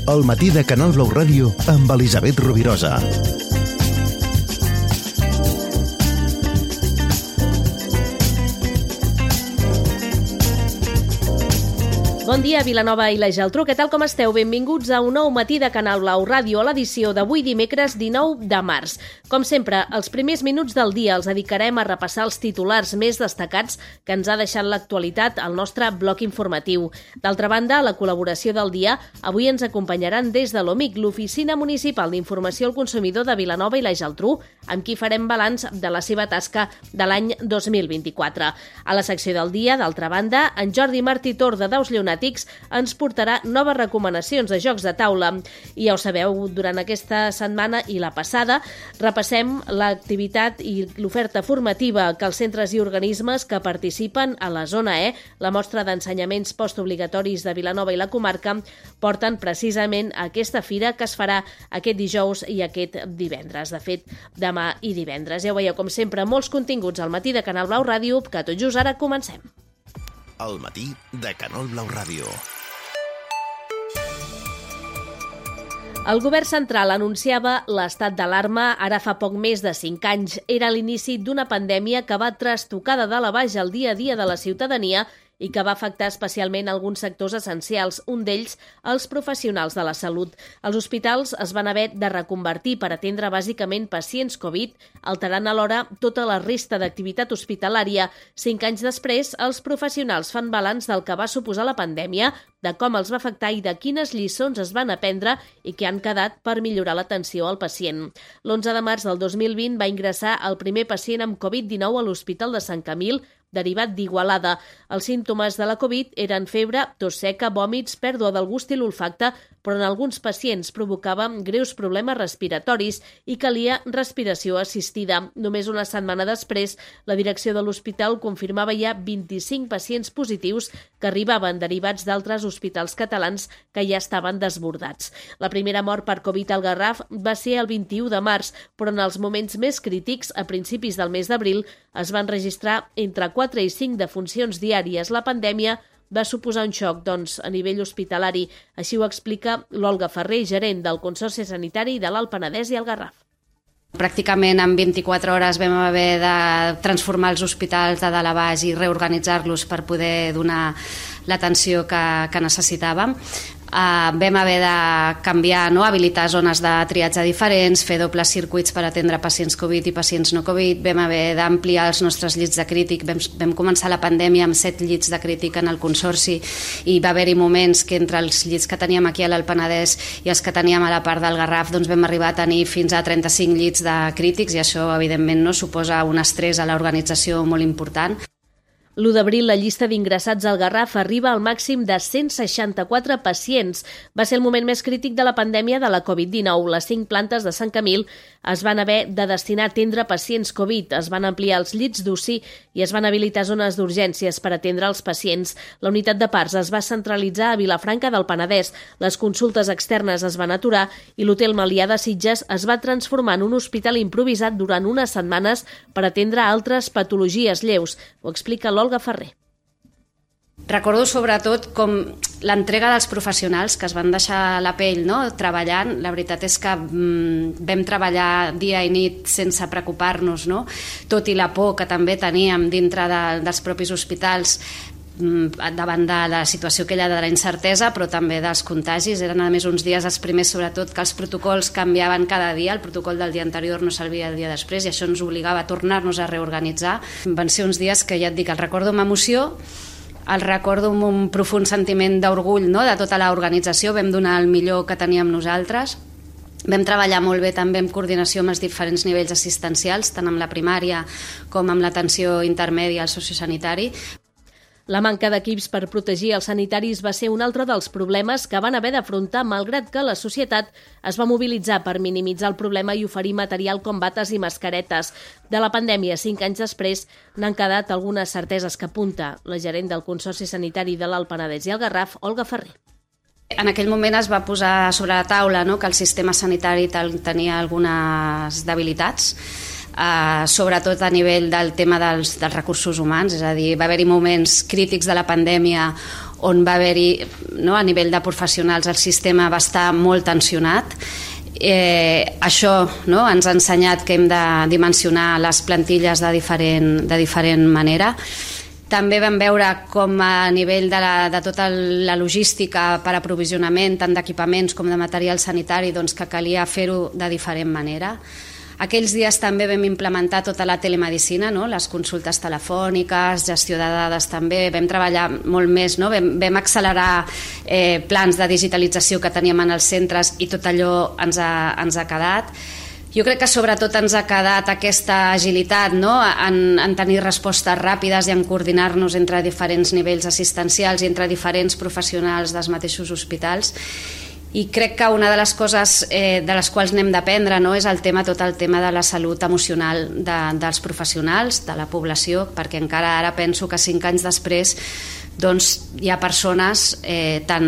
El matí de Canal Blau Ràdio amb Elisabet Rovirosa. Bon dia, Vilanova i la Geltrú. Què tal, com esteu? Benvinguts a un nou matí de Canal Blau Ràdio, a l'edició d'avui dimecres 19 de març. Com sempre, els primers minuts del dia els dedicarem a repassar els titulars més destacats que ens ha deixat l'actualitat al nostre bloc informatiu. D'altra banda, a la col·laboració del dia, avui ens acompanyaran des de l'OMIC, l'Oficina Municipal d'Informació al Consumidor de Vilanova i la Geltrú, amb qui farem balanç de la seva tasca de l'any 2024. A la secció del dia, d'altra banda, en Jordi Martí Tor de Daus Lleonàtics ens portarà noves recomanacions de jocs de taula. I ja ho sabeu, durant aquesta setmana i la passada repassem l'activitat i l'oferta formativa que els centres i organismes que participen a la Zona E, la mostra d'ensenyaments postobligatoris de Vilanova i la comarca, porten precisament a aquesta fira que es farà aquest dijous i aquest divendres. De fet, demà i divendres. Ja ho veieu, com sempre, molts continguts al matí de Canal Blau Ràdio, que tot just ara comencem. El matí de Canal Blau Ràdio. El govern central anunciava l'estat d'alarma ara fa poc més de 5 anys. Era l'inici d'una pandèmia que va trastocar de dalt a baix el dia a dia de la ciutadania i que va afectar especialment alguns sectors essencials, un d'ells els professionals de la salut. Els hospitals es van haver de reconvertir per atendre bàsicament pacients Covid, alterant alhora tota la resta d'activitat hospitalària. 5 anys després, els professionals fan balanç del que va suposar la pandèmia, de com els va afectar i de quines lliçons es van aprendre i que han quedat per millorar l'atenció al pacient. L'11 de març del 2020 va ingressar el primer pacient amb Covid-19 a l'Hospital de Sant Camil, derivat d'Igualada. Els símptomes de la Covid eren febre, tos seca, vòmits, pèrdua del gust i l'olfacte, però en alguns pacients provocava greus problemes respiratoris i calia respiració assistida. Només una setmana després, la direcció de l'hospital confirmava ja 25 pacients positius que arribaven derivats d'altres hospitals catalans que ja estaven desbordats. La primera mort per Covid al Garraf va ser el 21 de març, però en els moments més crítics, a principis del mes d'abril, es van registrar entre 4 i 5 defuncions diàries. La pandèmia va suposar un xoc, a nivell hospitalari. Així ho explica l'Olga Ferrer, gerent del Consorci Sanitari de l'Alt Penedès i el Garraf. Pràcticament en 24 hores vam haver de transformar els hospitals de dalt a baix i reorganitzar-los per poder donar l'atenció que necessitàvem. Vam haver de canviar, habilitar zones de triatge diferents, fer dobles circuits per atendre pacients Covid i pacients no Covid, vam haver d'ampliar els nostres llits de crític, vam començar la pandèmia amb 7 llits de crític en el Consorci i va haver-hi moments que entre els llits que teníem aquí a l'Alt Penedès i els que teníem a la part del Garraf vam arribar a tenir fins a 35 llits de crítics i això evidentment suposa un estrès a l'organització molt important. L'1 d'abril, la llista d'ingressats al Garraf arriba al màxim de 164 pacients. Va ser el moment més crític de la pandèmia de la Covid-19. Les 5 plantes de Sant Camil es van haver de destinar a atendre pacients Covid, es van ampliar els llits d'UCI i es van habilitar zones d'urgències per atendre els pacients. La unitat de parts es va centralitzar a Vilafranca del Penedès, les consultes externes es van aturar i l'Hotel Melià de Sitges es va transformar en un hospital improvisat durant unes setmanes per atendre altres patologies lleus. Ho explica l'Olga Ferrer. Recordo sobretot com l'entrega dels professionals que es van deixar la pell treballant. La veritat és que vam treballar dia i nit sense preocupar-nos, tot i la por que també teníem dintre dels propis hospitals davant de la situació aquella de la incertesa, però també dels contagis. Eren a més uns dies els primers, sobretot, que els protocols canviaven cada dia. El protocol del dia anterior no servia el dia després i això ens obligava a tornar-nos a reorganitzar. Van ser uns dies que, ja et dic, el recordo amb emoció, el recordo amb un profund sentiment d'orgull de tota l'organització. Vam donar el millor que teníem nosaltres. Vam treballar molt bé també en coordinació amb els diferents nivells assistencials, tant amb la primària com amb l'atenció intermèdia al sociosanitari. La manca d'equips per protegir els sanitaris va ser un altre dels problemes que van haver d'afrontar, malgrat que la societat es va mobilitzar per minimitzar el problema i oferir material com bates i mascaretes. De la pandèmia, 5 anys després, n'han quedat algunes certeses que apunta la gerent del Consorci Sanitari de l'Alt Penedès i el Garraf, Olga Ferrer. En aquell moment es va posar sobre la taula que el sistema sanitari tenia algunes debilitats. sobretot a nivell del tema dels recursos humans, és a dir, va haver-hi moments crítics de la pandèmia on va haver-hi, no, a nivell de professionals, el sistema va estar molt tensionat. Això, no, ens ha ensenyat que hem de dimensionar les plantilles de diferent manera. També vam veure com a nivell de tota la logística per aprovisionament, tant d'equipaments com de material sanitari, doncs que calia fer-ho de diferent manera. Aquells dies també vam implementar tota la telemedicina, no? Les consultes telefòniques, gestió de dades també, vam treballar molt més, no? Vam accelerar plans de digitalització que teníem en els centres i tot allò ens ha quedat. Jo crec que sobretot ens ha quedat aquesta agilitat, no? en tenir respostes ràpides i en coordinar-nos entre diferents nivells assistencials i entre diferents professionals dels mateixos hospitals. I crec que una de les coses de les quals n'hem d'aprendre, no, és tot el tema de la salut emocional dels professionals, de la població, perquè encara ara penso que 5 anys després doncs, hi ha persones tant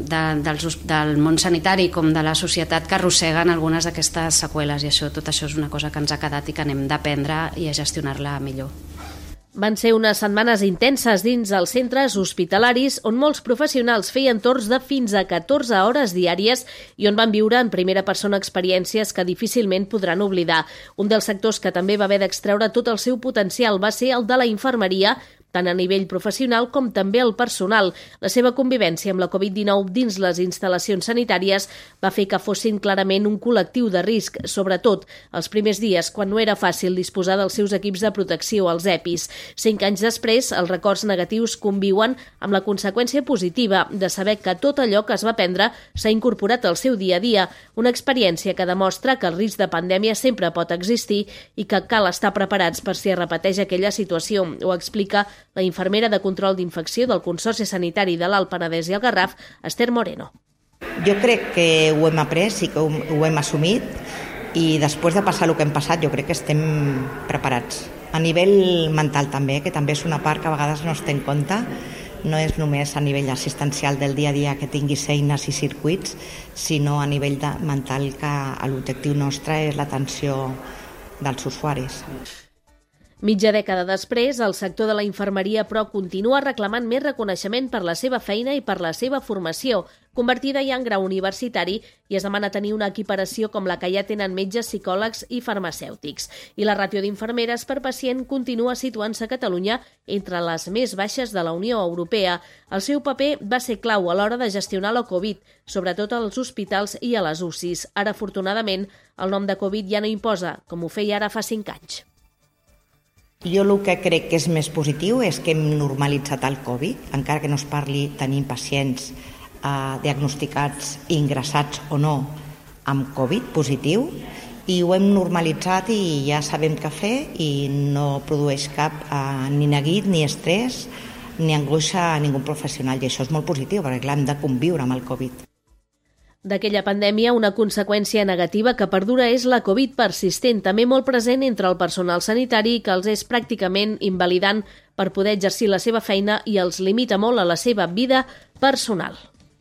del món sanitari com de la societat que arrosseguen algunes d'aquestes seqüeles, i tot això és una cosa que ens ha quedat i que n'hem d'aprendre i a gestionar-la millor. Van ser unes setmanes intenses dins els centres hospitalaris on molts professionals feien torns de fins a 14 hores diàries i on van viure en primera persona experiències que difícilment podran oblidar. Un dels sectors que també va haver d'extreure tot el seu potencial va ser el de la infermeria, tant a nivell professional com també el personal. La seva convivència amb la Covid-19 dins les instal·lacions sanitàries va fer que fossin clarament un col·lectiu de risc, sobretot els primers dies, quan no era fàcil disposar dels seus equips de protecció, els EPIs. 5 anys després, els records negatius conviuen amb la conseqüència positiva de saber que tot allò que es va aprendre s'ha incorporat al seu dia a dia, una experiència que demostra que el risc de pandèmia sempre pot existir i que cal estar preparats per si es repeteix aquella situació, ho explica la infermera de control d'infecció del Consorci Sanitari de l'Alt Penedès i el Garraf, Esther Moreno. Jo crec que ho hem après i que ho hem assumit, i després de passar el que hem passat jo crec que estem preparats. A nivell mental també, que també és una part que a vegades no es té en compte, no és només a nivell assistencial del dia a dia que tinguis eines i circuits, sinó a nivell mental, que l'objectiu nostre és l'atenció dels usuaris. Mitja dècada després, el sector de la infermeria, però, continua reclamant més reconeixement per la seva feina i per la seva formació, convertida ja en grau universitari, i es demana tenir una equiparació com la que ja tenen metges, psicòlegs i farmacèutics. I la ràtio d'infermeres per pacient continua situant-se a Catalunya entre les més baixes de la Unió Europea. El seu paper va ser clau a l'hora de gestionar la Covid, sobretot als hospitals i a les UCIs. Ara, afortunadament, el nom de Covid ja no imposa, com ho feia ara fa 5 anys. Jo el que crec que és més positiu és que hem normalitzat el Covid, encara que no es parli tenint pacients diagnosticats i ingressats o no amb Covid positiu, i ho hem normalitzat i ja sabem què fer i no produeix cap ni neguit, ni estrès, ni angoixa a ningú professional, i això és molt positiu perquè clar, hem de conviure amb el Covid. D'aquella pandèmia, una conseqüència negativa que perdura és la Covid persistent, també molt present entre el personal sanitari, que els és pràcticament invalidant per poder exercir la seva feina i els limita molt a la seva vida personal.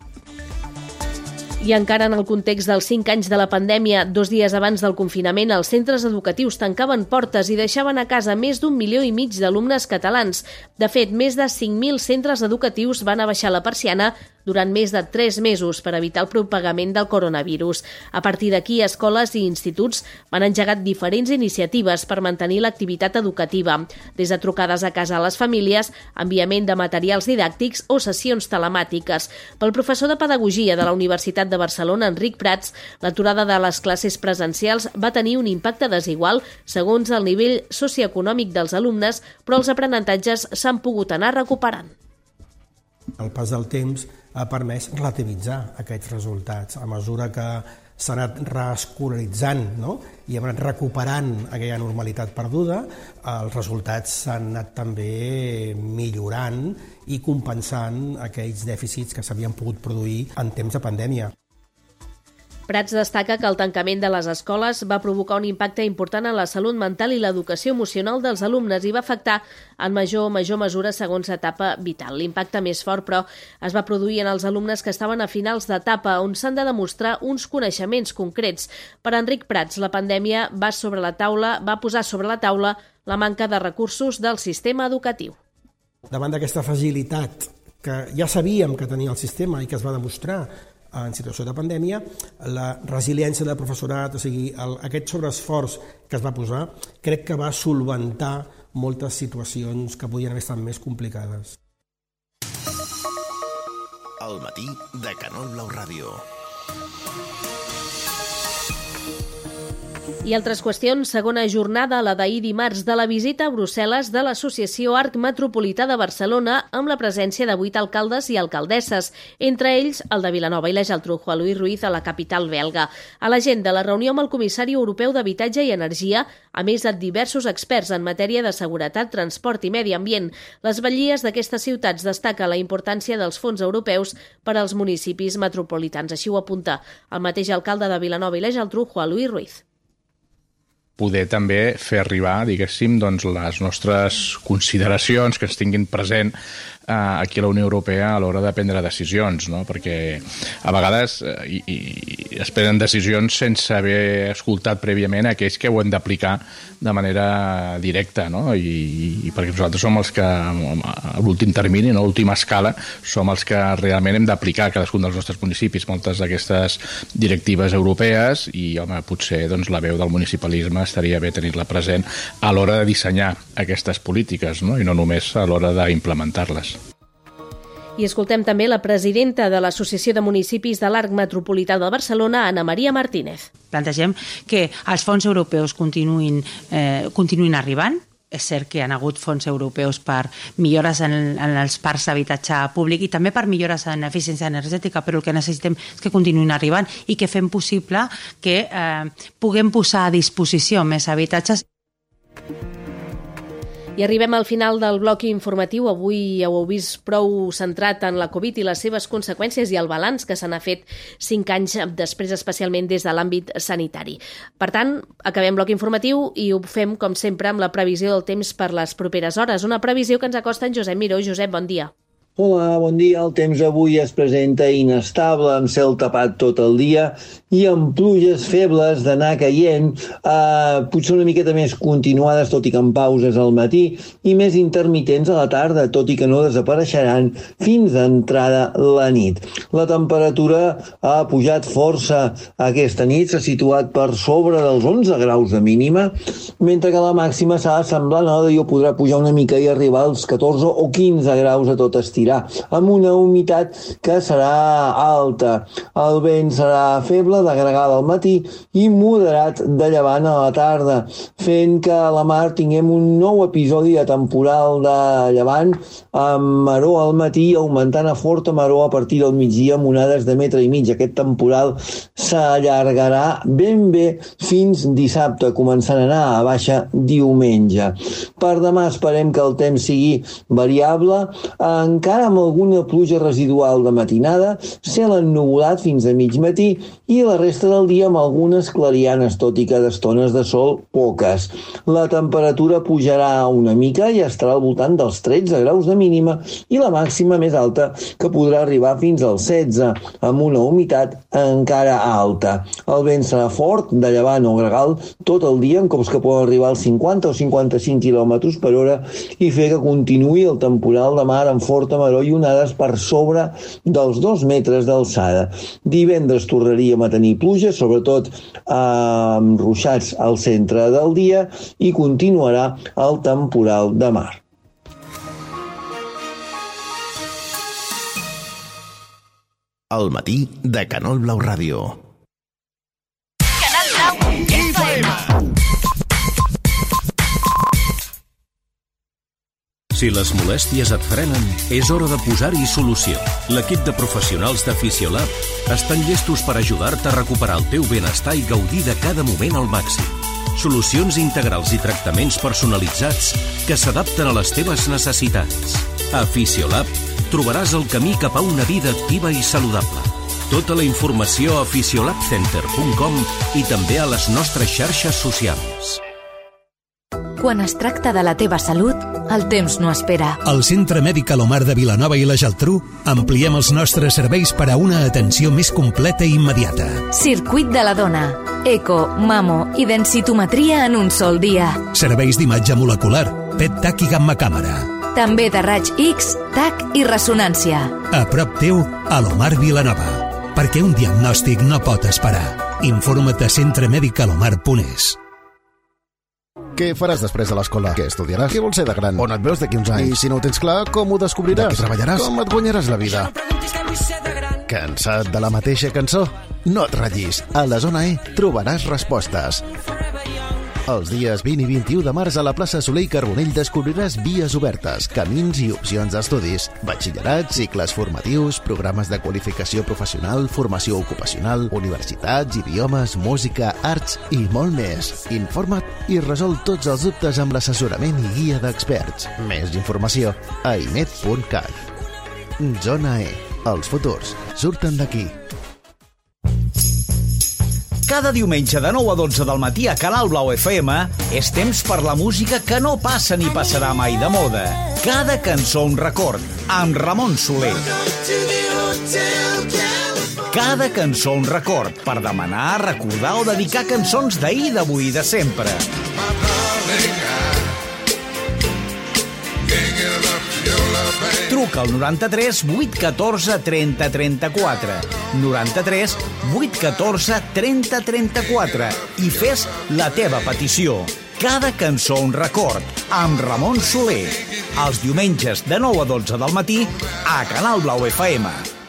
I encara en el context dels 5 anys de la pandèmia, 2 dies abans del confinament, els centres educatius tancaven portes i deixaven a casa més d'1,5 milió d'alumnes catalans. De fet, més de 5.000 centres educatius van abaixar la persiana durant més de 3 mesos per evitar el propagament del coronavirus. A partir d'aquí, escoles i instituts van engegar diferents iniciatives per mantenir l'activitat educativa, des de trucades a casa a les famílies, enviament de materials didàctics o sessions telemàtiques. Pel professor de Pedagogia de la Universitat de Barcelona, Enric Prats, l'aturada de les classes presencials va tenir un impacte desigual segons el nivell socioeconòmic dels alumnes, però els aprenentatges s'han pogut anar recuperant. El pas del temps ha permès relativitzar aquests resultats. A mesura que s'ha anat reescolaritzant, no? I hem anat recuperant aquella normalitat perduda, els resultats s'han anat també millorant i compensant aquells dèficits que s'havien pogut produir en temps de pandèmia. Prats destaca que el tancament de les escoles va provocar un impacte important en la salut mental i l'educació emocional dels alumnes i va afectar en major mesura segons etapa vital. L'impacte més fort, però, es va produir en els alumnes que estaven a finals d'etapa, on s'han de demostrar uns coneixements concrets. Per Enric Prats, la pandèmia va posar sobre la taula la manca de recursos del sistema educatiu. Davant d'aquesta fragilitat que ja sabíem que tenia el sistema i que es va demostrar en situació de pandèmia, la resiliència del professorat, o sigui, aquest sobreesforç que es va posar, crec que va solventar moltes situacions que podien haver estat més complicades. El matí de Canal Blau Ràdio. I altres qüestions, segona jornada, la d'ahir dimarts, de la visita a Brussel·les de l'Associació Arc Metropolità de Barcelona amb la presència de 8 alcaldes i alcaldesses, entre ells el de Vilanova i la Geltrú, Juan Luis Ruiz, a la capital belga. A l'agenda, la reunió amb el comissari europeu d'Habitatge i Energia, a més de diversos experts en matèria de seguretat, transport i medi ambient. Les batllies d'aquestes ciutats destaca la importància dels fons europeus per als municipis metropolitans. Així ho apunta el mateix alcalde de Vilanova i la Geltrú, Juan Luis Ruiz. Poder també fer arribar, diguéssim, doncs, les nostres consideracions que es tinguin present aquí a la Unió Europea a l'hora de prendre decisions, no? Perquè a vegades es prenen decisions sense haver escoltat prèviament aquells que ho hem d'aplicar de manera directa, no? I perquè nosaltres som els que, a l'últim termini, a l'última escala, som els que realment hem d'aplicar a cadascun dels nostres municipis moltes d'aquestes directives europees i, home, potser doncs, la veu del municipalisme estaria bé tenir-la present a l'hora de dissenyar aquestes polítiques, no? I no només a l'hora d'implementar-les. I escoltem també la presidenta de l'Associació de Municipis de l'Arc Metropolità de Barcelona, Ana Maria Martínez. Plantegem que els fons europeus continuïn arribant. És cert que hi ha hagut fons europeus per millores en els parcs d'habitatge públic i també per millores en eficiència energètica, però el que necessitem és que continuïn arribant i que fem possible que puguem posar a disposició més habitatges. I arribem al final del bloc informatiu. Avui ja ho heu vist prou centrat en la Covid i les seves conseqüències i el balanç que se n'ha fet 5 anys després, especialment des de l'àmbit sanitari. Per tant, acabem bloc informatiu i ho fem, com sempre, amb la previsió del temps per les properes hores. Una previsió que ens acosta en Josep Miró. Josep, bon dia. Hola, bon dia. El temps avui es presenta inestable, amb cel tapat tot el dia i amb pluges febles d'anar caient, potser una miqueta més continuades, tot i que amb pauses al matí, i més intermitents a la tarda, tot i que no desapareixeran fins d'entrada la nit. La temperatura ha pujat força aquesta nit, s'ha situat per sobre dels 11 graus de mínima, mentre que la màxima s'ha semblant a la d'ahir, podrà pujar una mica i arribar als 14 o 15 graus a tot estirar, amb una humitat que serà alta. El vent serà feble, de gregal al matí i moderat de llevant a la tarda, fent que a la mar tinguem un nou episodi de temporal de llevant amb maror al matí, augmentant a forta maror a partir del migdia amb onades de 1,5 metres. Aquest temporal s'allargarà ben bé fins dissabte, començant a anar a baixa diumenge. Per demà esperem que el temps sigui variable, encara amb alguna pluja residual de matinada, cel ennuvolat fins a mig matí i la resta del dia amb algunes clarianes, tot i que d'estones de sol poques. La temperatura pujarà una mica i estarà al voltant dels 13 graus de mínima i la màxima més alta, que podrà arribar fins als 16, amb una humitat encara alta. El vent serà fort, de llevant o gregal, tot el dia, en cops que poden arribar als 50 o 55 km per hora i fer que continuï el temporal de mar amb forta maror i onades per sobre dels 2 metres d'alçada. Divendres tornaríem a tenir pluja, sobretot amb ruixats al centre del dia, i continuarà el temporal de mar. El matí de Canal Blau Ràdio. Canal Blau FM. Si les molèsties et frenen, és hora de posar-hi solució. L'equip de professionals de Fisiolab estan llestos per ajudar-te a recuperar el teu benestar i gaudir de cada moment al màxim. Solucions integrals i tractaments personalitzats que s'adapten a les teves necessitats. A Fisiolab trobaràs el camí cap a una vida activa i saludable. Tota la informació a fisiolabcenter.com i també a les nostres xarxes socials. Quan es tracta de la teva salut, el temps no espera. Al Centre Mèdic Alomar de Vilanova i la Geltrú ampliem els nostres serveis per a una atenció més completa i immediata. Circuit de la dona, eco, mamo i densitometria en un sol dia. Serveis d'imatge molecular, PET, TAC i gamma-càmera. També de raig X, TAC i ressonància. A prop teu, Alomar Vilanova. Perquè un diagnòstic no pot esperar. Informa't a centremedicalomar.es. Què faràs després de l'escola? Què estudiaràs? Què vols ser de gran? On et veus d'aquí uns anys? I si no ho tens clar, com ho descobriràs? De què treballaràs? Com et guanyaràs la vida? Cansat de la mateixa cançó? No et ratllis. A la Zona E trobaràs respostes. Els dies 20 i 21 de març a la plaça Soler i Carbonell descobriràs vies obertes, camins i opcions d'estudis, batxillerat, cicles formatius, programes de qualificació professional, formació ocupacional, universitats, idiomes, música, arts i molt més. Informa't i resol tots els dubtes amb l'assessorament i guia d'experts. Més informació a imed.cat. Zona E. Els futurs surten d'aquí. Cada diumenge de 9 a 12 del matí a Canal Blau FM és temps per la música que no passa ni passarà mai de moda. Cada cançó un record, amb Ramon Soler. Cada cançó un record, per demanar, recordar o dedicar cançons d'ahir, d'avui i de sempre. Truca al 93 814 30 34, 93 814 30 34 i fes la teva petició. Cada cançó un record, amb Ramon Soler. Els diumenges de 9 a 12 del matí a Canal Blau FM.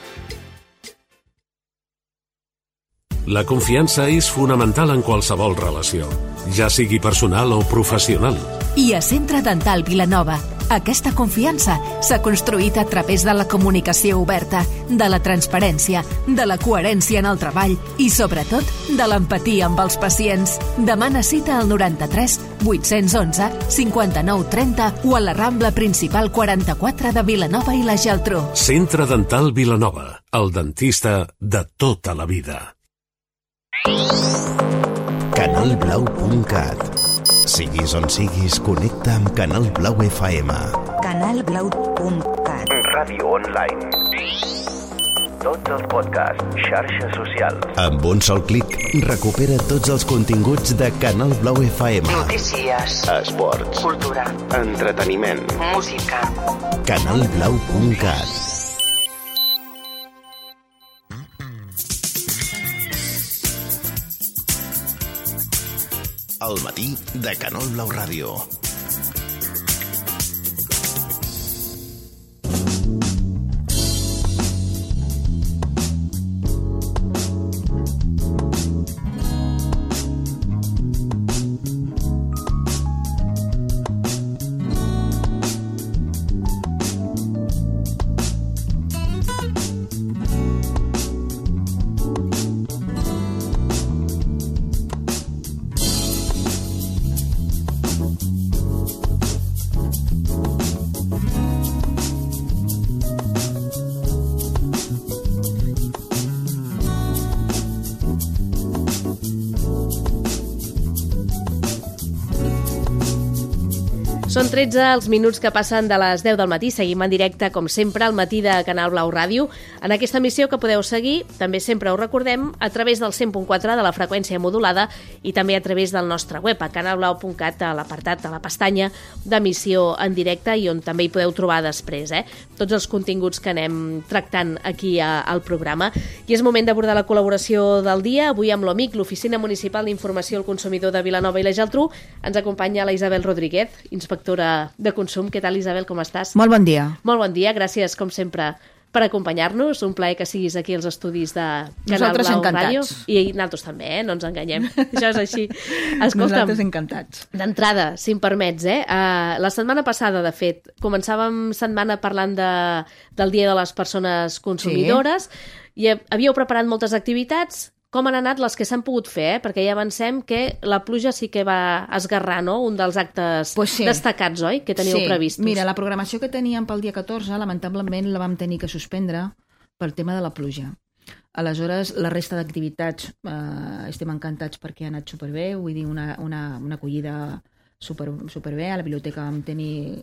La confiança és fonamental en qualsevol relació, ja sigui personal o professional. I a Centre Dental Vilanova, aquesta confiança s'ha construït a través de la comunicació oberta, de la transparència, de la coherència en el treball i, sobretot, de l'empatia amb els pacients. Demana cita al 93 811 59 30 o a la Rambla Principal 44 de Vilanova i la Geltrú. Centre Dental Vilanova, el dentista de tota la vida. Canalblau.cat. Siguis on siguis, connecta amb Canal Blau FM. Canalblau.cat. Ràdio online. Tots els podcasts, xarxes socials. Amb un sol clic, recupera tots els continguts de Canal Blau FM. Notícies. Esports. Cultura. Entreteniment. Música. Canalblau.cat. El matí de Canal Blau Ràdio. Són 13 els minuts que passen de les 10 del matí. Seguim en directe, com sempre, al matí de Canal Blau Ràdio. En aquesta emissió que podeu seguir, també sempre ho recordem, a través del 100.4 de la freqüència modulada i també a través del nostre web, a canalblau.cat, a l'apartat, a la pestanya d'emissió en directe i on també hi podeu trobar després, tots els continguts que anem tractant aquí al programa. I és moment d'abordar la col·laboració del dia. Avui amb l'OMIC, l'Oficina Municipal d'Informació al Consumidor de Vilanova i la Geltrú, ens acompanya la Isabel Rodríguez, inspectora de consum. Què tal, Isabel, com estàs? Molt bon dia. Molt bon dia, gràcies, com sempre, per acompanyar-nos. Un plaer que siguis aquí als estudis de Canal Blau Ràdio. I nosaltres també, no ens enganyem. Això és així. Escolta'm, nosaltres encantats. D'entrada, si em permets, la setmana passada, de fet, començàvem setmana parlant del Dia de les Persones Consumidores i havíeu preparat moltes activitats. Com han anat les que s'han pogut fer? Perquè ja avancem que la pluja sí que va esgarrar, no?, un dels actes destacats, oi?, que teníeu previstos. Mira, la programació que teníem pel dia 14, lamentablement, la vam tenir que suspendre pel tema de la pluja. Aleshores, la resta d'activitats estem encantats perquè ha anat superbé, vull dir, una acollida superbé. A la biblioteca vam tenir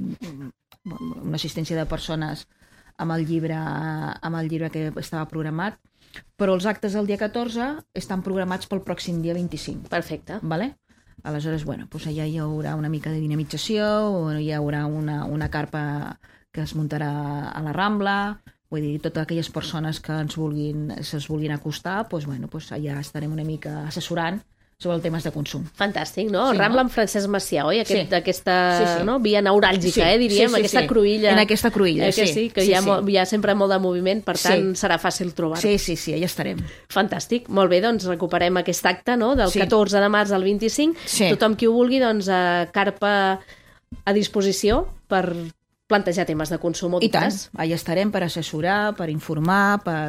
una assistència de persones amb el llibre que estava programat, però els actes del dia 14 estan programats pel pròxim dia 25. Perfecte. Vale? Aleshores, bueno, doncs allà hi haurà una mica de dinamització, hi haurà una carpa que es muntarà a la Rambla, vull dir, totes aquelles persones que se'ls vulguin acostar, doncs, bueno, doncs allà estarem una mica assessorant sobre els temes de consum. Fantàstic, no? Sí, Rambla no? amb Francesc Macià, oi? Sí. Aquesta Sí. no? Via neuràlgica, diríem, aquesta cruïlla. En aquesta cruïlla, que sí. Que hi ha sempre molt de moviment, per tant serà fàcil trobar-ho. Sí, allà estarem. Fantàstic, molt bé, doncs recuperem aquest acte, no? Del 14 de març al 25. Sí. Tothom qui ho vulgui, doncs, carpa a disposició per plantejar temes de consum. I tant, allà estarem per assessorar, per informar, per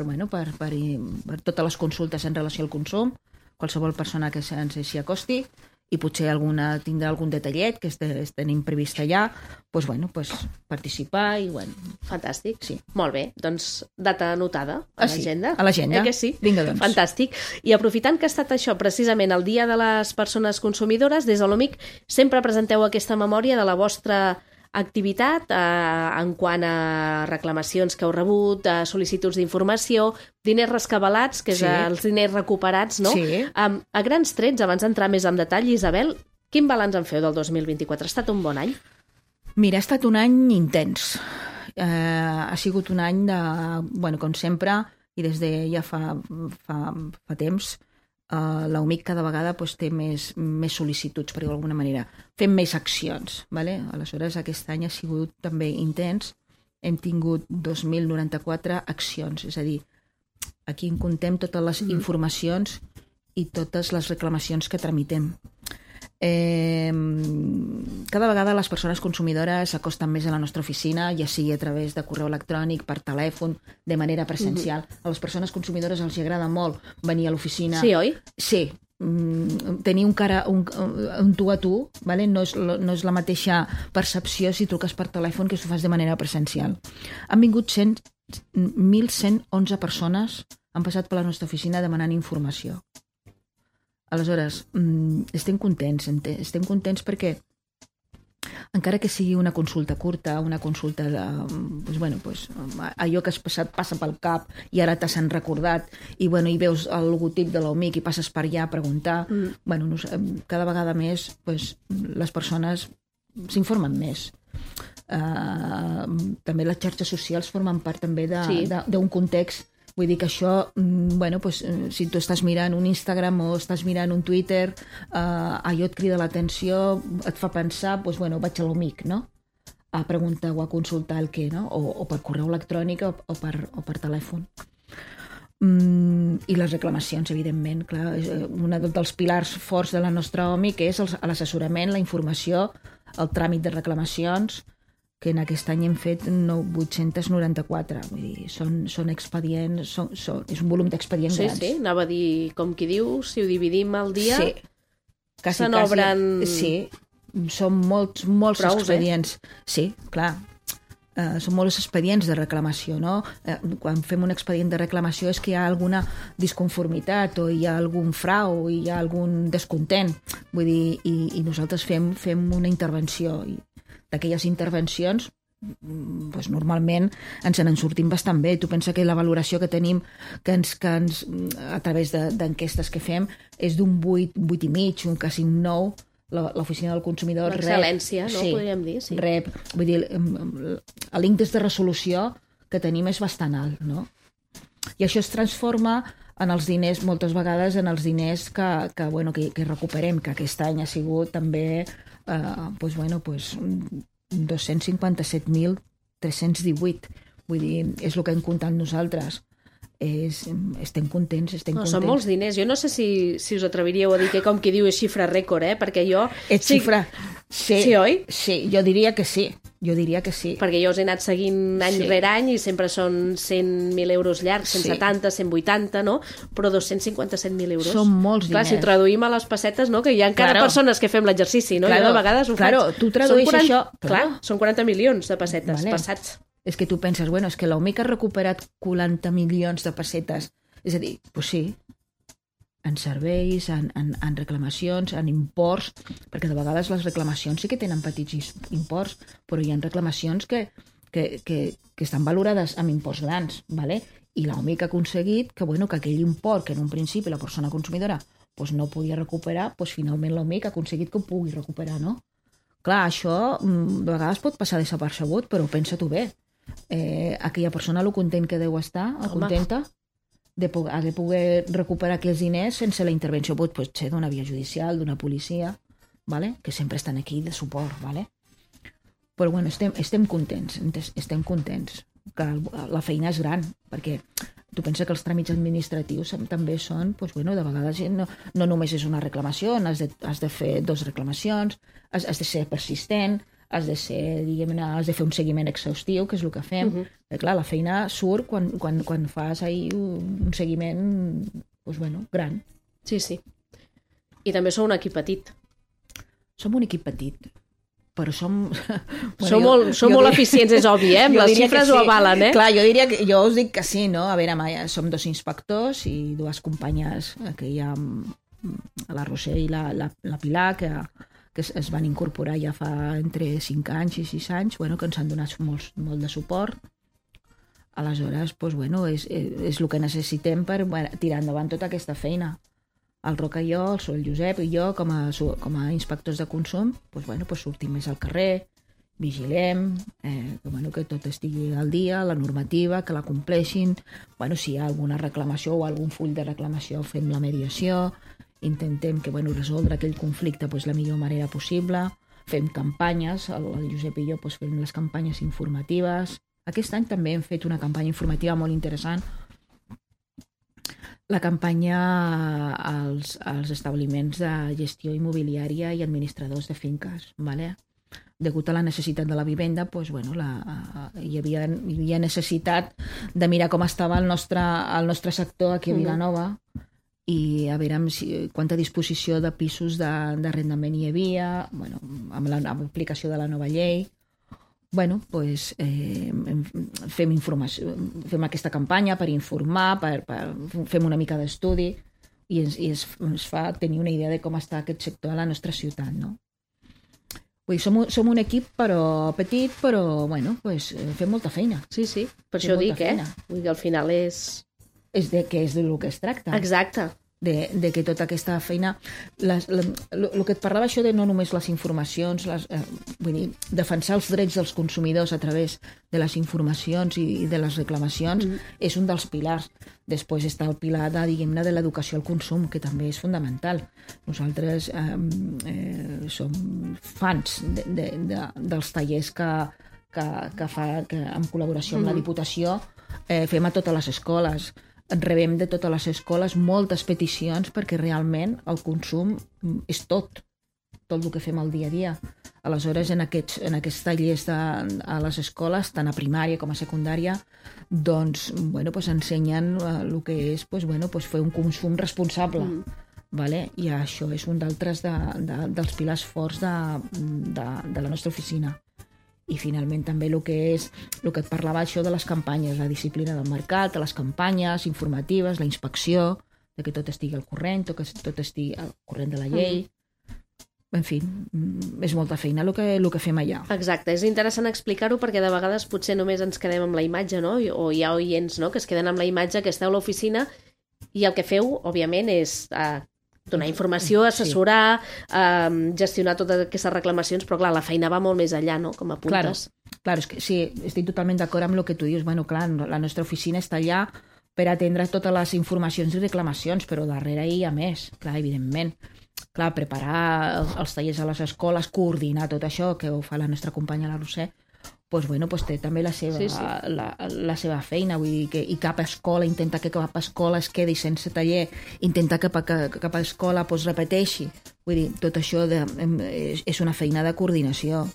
totes les consultes en relació al consum, qualsevol persona que ens s'hi acosti, i potser tindrà algun detallet que tenim previst allà, doncs, participar i, bueno... Fantàstic. Sí. Molt bé, doncs data anotada a l'agenda. A l'agenda. Que sí? Vinga, doncs. Fantàstic. I aprofitant que ha estat això, precisament el Dia de les Persones Consumidores, des de l'OMIC sempre presenteu aquesta memòria de la vostra activitat en quant a reclamacions que heu rebut, sol·licituds d'informació, diners rescabalats, que és els diners recuperats, no? Sí. A grans trets, abans d'entrar més en detall, Isabel, quin balanç en feu del 2024? Ha estat un bon any? Mira, ha estat un any intens. Ha sigut un any de, bueno, com sempre, i des de ja fa temps, la UMIC cada vegada té més sol·licituds, per dir-ho d'alguna manera. Fem més accions. Vale? Aleshores, aquest any ha sigut també intens. Hem tingut 2.094 accions. És a dir, aquí en comptem totes les informacions i totes les reclamacions que tramitem. Cada vegada les persones consumidores s'acosten més a la nostra oficina, ja sigui a través de correu electrònic, per telèfon, de manera presencial. A les persones consumidores els agrada molt venir a l'oficina. Sí, oi? Sí. Tenir un tu a tu, vale? No és la mateixa percepció si truques per telèfon que si ho fas de manera presencial. Han vingut 1.111 persones, han passat per la nostra oficina demanant informació. Aleshores, estem contents perquè encara que sigui una consulta curta, una consulta de, allò que has passat passa pel cap i ara t'has recordat i veus el logotip de l'OMIC i passes per allà a preguntar, cada vegada més les persones s'informen més. També les xarxes socials formen part també d'un context. Vull dir que això, si tu estàs mirant un Instagram o estàs mirant un Twitter, allò et crida l'atenció, et fa pensar, vaig a l'OMIC, no? A preguntar o a consultar el què, no? O per correu electrònic o per telèfon. I les reclamacions, evidentment. Clar, un dels pilars forts de la nostra OMIC és l'assessorament, la informació, el tràmit de reclamacions, que en aquest any hem fet 894. Vull dir, són expedients, és un volum d'expedients grans. Sí, anava a dir, com qui diu, si ho dividim al dia, se n'obren... Sí, són molts expedients. Sí, clar. Són molts expedients de reclamació, no? Quan fem un expedient de reclamació és que hi ha alguna disconformitat o hi ha algun frau o hi ha algun descontent. Vull dir, i nosaltres fem una intervenció d'aquelles intervencions, normalment ens en sortim bastant bé. Tu pensa que la valoració que tenim a través d'enquestes que fem és d'un 8,5, quasi un 9. L'oficina del consumidor rep... L'excel·lència, no? Podríem dir, sí. Rep, vull dir, l'índex de resolució que tenim és bastant alt, no? I això es transforma en els diners, moltes vegades, en els diners que recuperem, que aquest any ha sigut també 257.318. Vull dir, és el que hem comptat nosaltres. Estem contents. Són molts diners. Jo no sé si us atreviríeu a dir que, com qui diu, és xifra rècord, perquè jo... És xifra... Sí, oi? Sí, jo diria que sí. Perquè jo us he anat seguint any rere any i sempre són 100.000 euros llargs, 170, 180, no? Però 257.000 euros. Són molts diners. Clar, si ho traduïm a les pessetes, no? Que hi ha encara persones que fem l'exercici, no? Jo de vegades ho faig. Tu tradueix això... Clar, són 40 milions de pessetes passats. És que tu penses, bueno, és que l'OMIC ha recuperat 40 milions de pessetes. És a dir, doncs sí, en serveis, en reclamacions, en imports, perquè de vegades les reclamacions sí que tenen petits imports, però hi ha reclamacions que estan valorades amb imports grans, ¿vale? I l'OMIC ha aconseguit que, bueno, que aquell import que en un principi la persona consumidora no podia recuperar, finalment l'OMIC ha aconseguit que ho pugui recuperar, no? Clar, això de vegades pot passar desapercebut, però pensa-t'ho bé. Aquella persona, lo content que deu estar, contenta de poder recuperar aquells diners sense la intervenció, pot ser d'una via judicial, d'una policia, ¿vale? Que sempre estan aquí de suport, ¿vale? Però bueno, estem contents, que la feina és gran, perquè tu pensa que els tràmits administratius també són, de vegades no només és una reclamació, has de fer 2 reclamacions, has de ser persistent, has de fer un seguiment exhaustiu, que és el que fem. Clar, la feina surt quan fas un seguiment gran. Sí. I també sou un equip petit. Som un equip petit, però som molt eficients, és obvi, les xifres ho avalen, Clar, jo us dic que sí, no? A veure, som 2 inspectors i 2 companyes que hi ha la Roser i la Pilar, que es van incorporar ja fa entre 5 anys i 6 anys, que ens han donat molt de suport. Aleshores, és el que necessitem per tirar endavant tota aquesta feina. El Roca i jo, el Josep i jo, com a inspectors de consum, sortim més al carrer, vigilem, que tot estigui al dia, la normativa, que la compleixin. Si hi ha alguna reclamació o algun full de reclamació, fem la mediació, intentem resoldre aquell conflicte la millor manera possible, fem campanyes, el Josep i jo fem les campanyes informatives. Aquest any també hem fet una campanya informativa molt interessant, la campanya als establiments de gestió immobiliària i administradors de finques, ¿vale? Degut a la necessitat de la vivenda, hi havia necessitat de mirar com estava el nostre sector aquí a Vilanova i a veure quanta disposició de pisos d'arrendament hi havia, amb l'aplicació de la nova llei. Fem aquesta campanya per informar, fem una mica d'estudi i ens fa tenir una idea de com està aquest sector a la nostra ciutat, no? Som un equip petit, però fem molta feina. Sí, per això dic, Vull dir, al final és... És del que es tracta. Exacte. De que tota aquesta feina... El que et parlava això de no només les informacions, vull dir, defensar els drets dels consumidors a través de les informacions i de les reclamacions és un dels pilars. Després està el pilar de l'educació al consum, que també és fundamental. Nosaltres som fans dels tallers que fa en col·laboració amb la Diputació, fem a totes les escoles. Rebem de totes les escoles moltes peticions perquè realment el consum és tot el que fem al dia a dia. Aleshores, en aquests tallers a les escoles, tant a primària com a secundària, ensenyen el que és fer un consum responsable. I això és un d'altres dels pilars forts de la nostra oficina. I finalment també el que et parlava això de les campanyes, la disciplina del mercat, les campanyes informatives, la inspecció, que tot estigui al corrent, que tot estigui al corrent de la llei. En fi, és molta feina el que fem allà. Exacte, és interessant explicar-ho perquè de vegades potser només ens quedem amb la imatge, no? O hi ha oients, no?, que es queden amb la imatge que esteu a l'oficina i el que feu, òbviament, és donar informació, assessorar, gestionar totes aquestes reclamacions, però clar, la feina va molt més enllà, no?, com apuntes. Clar, és que sí, estic totalment d'acord amb el que tu dius. Clar, la nostra oficina està allà per atendre totes les informacions i reclamacions, però darrere hi ha més, clar, evidentment. Clar, preparar els tallers a les escoles, coordinar tot això, que ho fa la nostra companya la Roser, té també la seva feina, vull dir, i cap escola, intenta que cap escola es quedi sense taller, intenta que cap escola repeteixi. Vull dir, tot això és una feina de coordinació.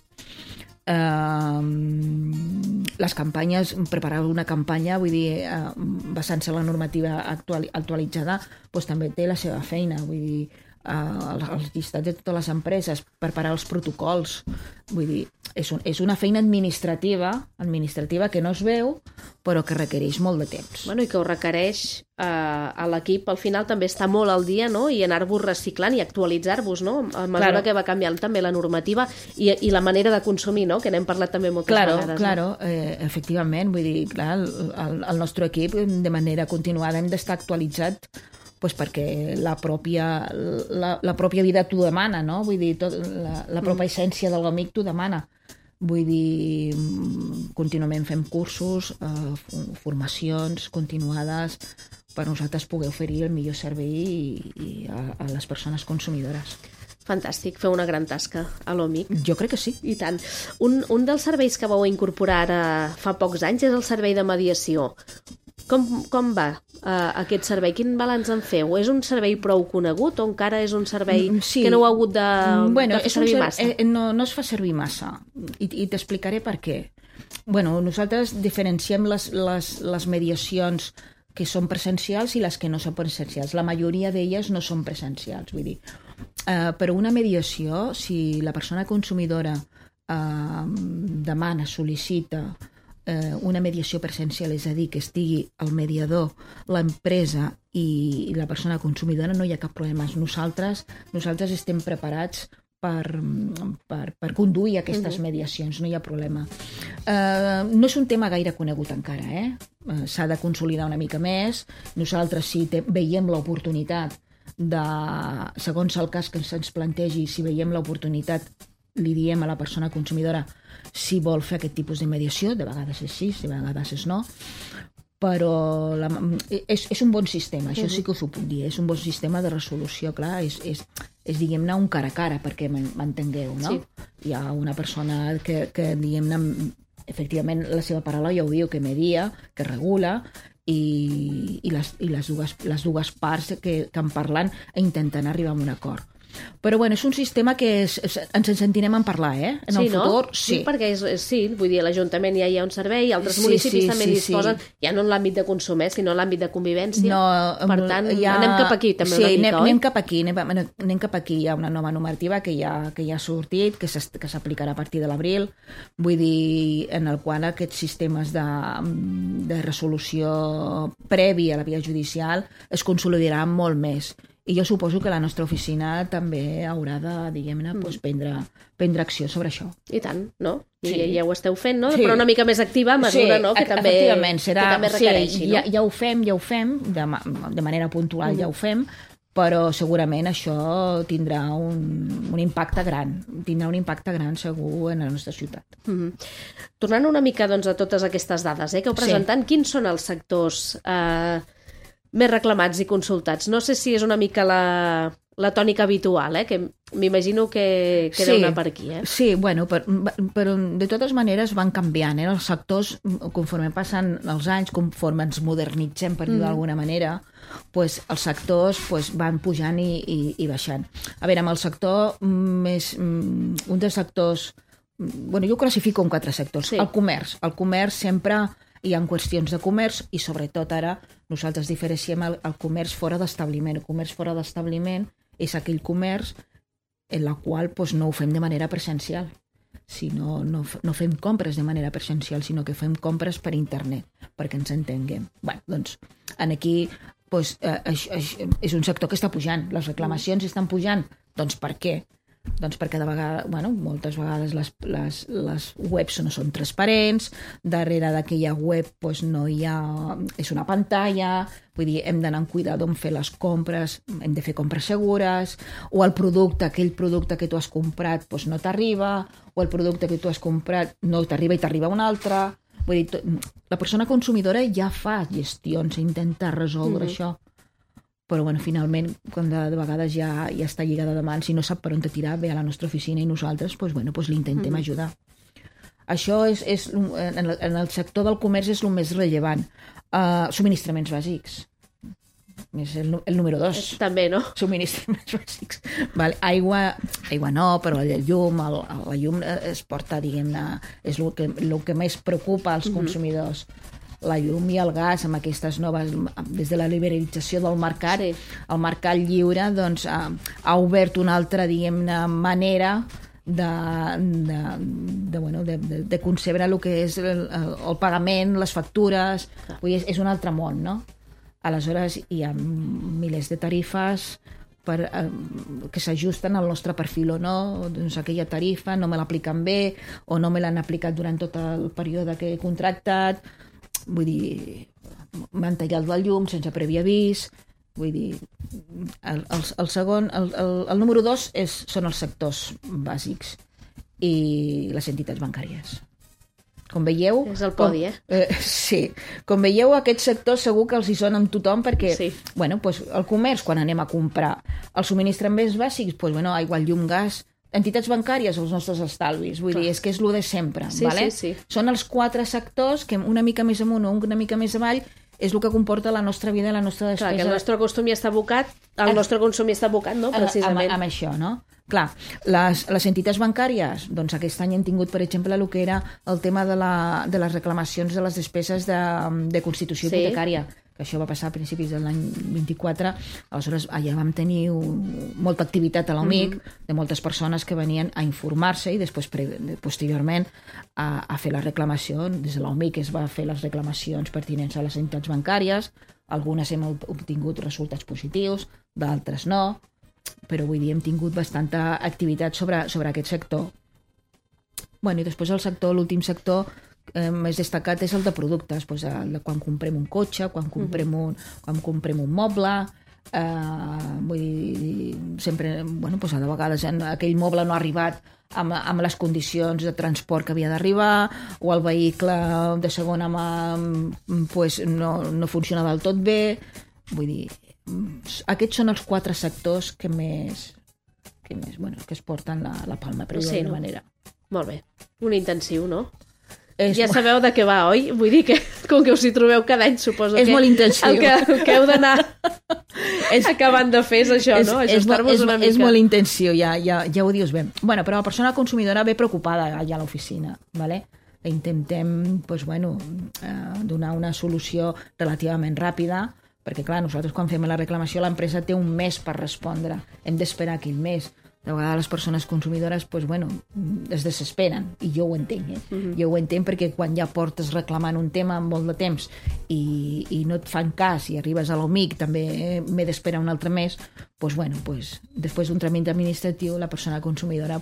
Les campanyes, preparar una campanya, vull dir, basant-se en la normativa actualitzada, també té la seva feina, vull dir, els llistats de totes les empreses, preparar els protocols. Vull dir, és una feina administrativa que no es veu, però que requereix molt de temps. Bueno, i que ho requereix a l'equip, al final també està molt al dia, no? I anar-vos reciclant i actualitzar-vos, no? A mesura que va canviant també la normativa i la manera de consumir, no? Que n'hem parlat també moltes vegades. Claro, efectivament. Vull dir, clar, el nostre equip de manera continuada hem d'estar actualitzat perquè la pròpia vida t'ho demana, no? Vull dir, la pròpia essència de l'amic t'ho demana. Vull dir, contínuament fem cursos, formacions continuades per nosaltres poder oferir el millor servei a les persones consumidores. Fantàstic, feu una gran tasca a l'OMIC. Jo crec que sí. I tant. Un dels serveis que vau incorporar ara fa pocs anys és el servei de mediació. Com va aquest servei? Quin balanç en feu? És un servei prou conegut o encara és un servei que no heu hagut de fer servir massa? No es fa servir massa i t'explicaré per què. Nosaltres diferenciem les mediacions que són presencials i les que no són presencials. La majoria d'elles no són presencials. Vull dir, per una mediació, si la persona consumidora demana, sol·licita una mediació presencial, és a dir, que estigui el mediador, l'empresa i la persona consumidora, no hi ha cap problema. Nosaltres estem preparats per conduir aquestes mediacions, no hi ha problema. No és un tema gaire conegut encara, s'ha de consolidar una mica més. Nosaltres, si veiem l'oportunitat, segons el cas que se'ns plantegi, si veiem l'oportunitat, li diem a la persona consumidora si vol fer aquest tipus de mediació, de vegades és sí, de vegades és no, però és un bon sistema, això sí que us ho puc dir, és un bon sistema de resolució, clar, és diguem-ne, un cara a cara, perquè m'entengueu, no? Sí. Hi ha una persona que diguem-ne, efectivament, la seva paraula ja ho diu, que media, que regula, i les dues parts que en parlen intenten arribar a un acord. Però és un sistema que ens en sentirem en parlar, en el futur. Sí, perquè vull dir, a l'Ajuntament ja hi ha un servei, altres municipis també disposen, ja no en l'àmbit de consum, sinó en l'àmbit de convivència. Per tant, anem cap aquí també una mica, oi? Anem cap aquí. Hi ha una nova normativa que ja ha sortit, que s'aplicarà a partir de l'abril, vull dir, en el qual aquests sistemes de resolució previ a la via judicial es consolidaran molt més. I jo suposo que la nostra oficina també haurà de, diguem-ne, prendre acció sobre això. I tant, no? I ja ho esteu fent, no? Però una mica més activa a mesura, no? Que també requereixi, no? Ja ho fem, de manera puntual ja ho fem, però segurament això tindrà un impacte gran. Tindrà un impacte gran, segur, en la nostra ciutat. Tornant una mica a totes aquestes dades que heu presentat, quins són els sectors més reclamats i consultats? No sé si és una mica la tònica habitual, que m'imagino que deu anar per aquí. Sí, però de totes maneres van canviant. Els sectors, conforme passen els anys, conforme ens modernitzem, per dir d'alguna manera, els sectors van pujant i baixant. A veure, amb el sector més... Un dels sectors... Jo ho classifico en 4 sectors. El comerç. El comerç sempre... Hi ha qüestions de comerç i, sobretot, ara nosaltres diferenciem el comerç fora d'establiment. El comerç fora d'establiment és aquell comerç en el qual no ho fem de manera presencial. No fem compres de manera presencial, sinó que fem compres per internet, perquè ens entenguem. Aquí és un sector que està pujant. Les reclamacions estan pujant. Doncs per què? Doncs perquè moltes vegades les webs no són transparents, darrere d'aquella web no hi ha... és una pantalla, vull dir, hem d'anar amb cuidado en fer les compres, hem de fer compres segures, o aquell producte que tu has comprat no t'arriba, o el producte que tu has comprat no t'arriba i t'arriba un altre. Vull dir, la persona consumidora ja fa gestions, intenta resoldre això. Però, finalment, quan de vegades ja està lligada de mans i no sap per on tirar, ve a la nostra oficina i nosaltres l'intentem ajudar. Això en el sector del comerç és el més rellevant. Subministraments bàsics. És el número 2. També, no? Subministraments bàsics. Aigua no, però la llum es porta, diguem-ne, és el que més preocupa als consumidors. la llum i el gas, amb aquestes noves, des de la liberalització del mercat, el mercat lliure doncs, ha obert una altra, diguem-ne, manera de concebre el que és el pagament, les factures, és un altre món, no? Aleshores hi ha milers de tarifes que s'ajusten al nostre perfil o no, doncs aquella tarifa no me l'apliquen bé o no me l'han aplicat durant tot el període que he contractat, vull dir, m'han tallat la llum sense previ avís, vull dir, el número 2 són els sectors bàsics i les entitats bancàries. Com veieu... És el podi, sí. Com veieu, aquest sector segur que els hi sona amb tothom perquè, bueno, doncs el comerç, quan anem a comprar els subministraments bàsics, doncs, bueno, aigua, llum, gas, entitats bancàries, els nostres estalvis, vull dir, és que és lo de sempre, vale? Són els 4 sectors que una mica més amunt o una mica més avall és el que comporta la nostra vida i la nostra despesa. Clar, que el nostre consum ja està abocat, no? Precisament. Amb això, no? Clar, les entitats bancàries, doncs aquest any hem tingut, per exemple, el que era el tema de les reclamacions de les despeses de constitució hipotecària, que això va passar a principis de l'any 24, aleshores allà vam tenir molta activitat a l'OMIC, de moltes persones que venien a informar-se i després, posteriorment, a fer la reclamació. Des de l'OMIC es va fer les reclamacions pertinents a les entitats bancàries, algunes hem obtingut resultats positius, d'altres no, però vull dir, hem tingut bastanta activitat sobre aquest sector. Bueno, i després l'últim sector més destacat és el de productes, doncs quan comprem un cotxe, quan comprem un moble, vull dir, sempre, bueno, doncs de vegades aquell moble no ha arribat amb les condicions de transport que havia d'arribar, o el vehicle de segona mà doncs no funciona del tot bé, vull dir, aquests són els 4 sectors que més es porten la palma, per dir-ho d'alguna manera. Molt bé. Un intensiu, no? Ja sabeu de què va, oi? Vull dir que, com que us hi trobeu cada any, suposo que... És molt intensiu. El que heu d'anar acabant de fer és això, no? Ajustar-vos una mica. És molt intensiu, ja ho dius bé. Bueno, però la persona consumidora ve preocupada allà a l'oficina, ¿vale? Intentem, donar una solució relativament ràpida, perquè, clar, nosaltres quan fem la reclamació l'empresa té un mes per respondre. Hem d'esperar aquell mes. De vegades les persones consumidores es desesperen, i jo ho entenc. Jo ho entenc perquè quan ja portes reclamant un tema amb molt de temps i no et fan cas i arribes a l'OMIC, també m'he d'esperar un altre mes, després d'un tràmit administratiu la persona consumidora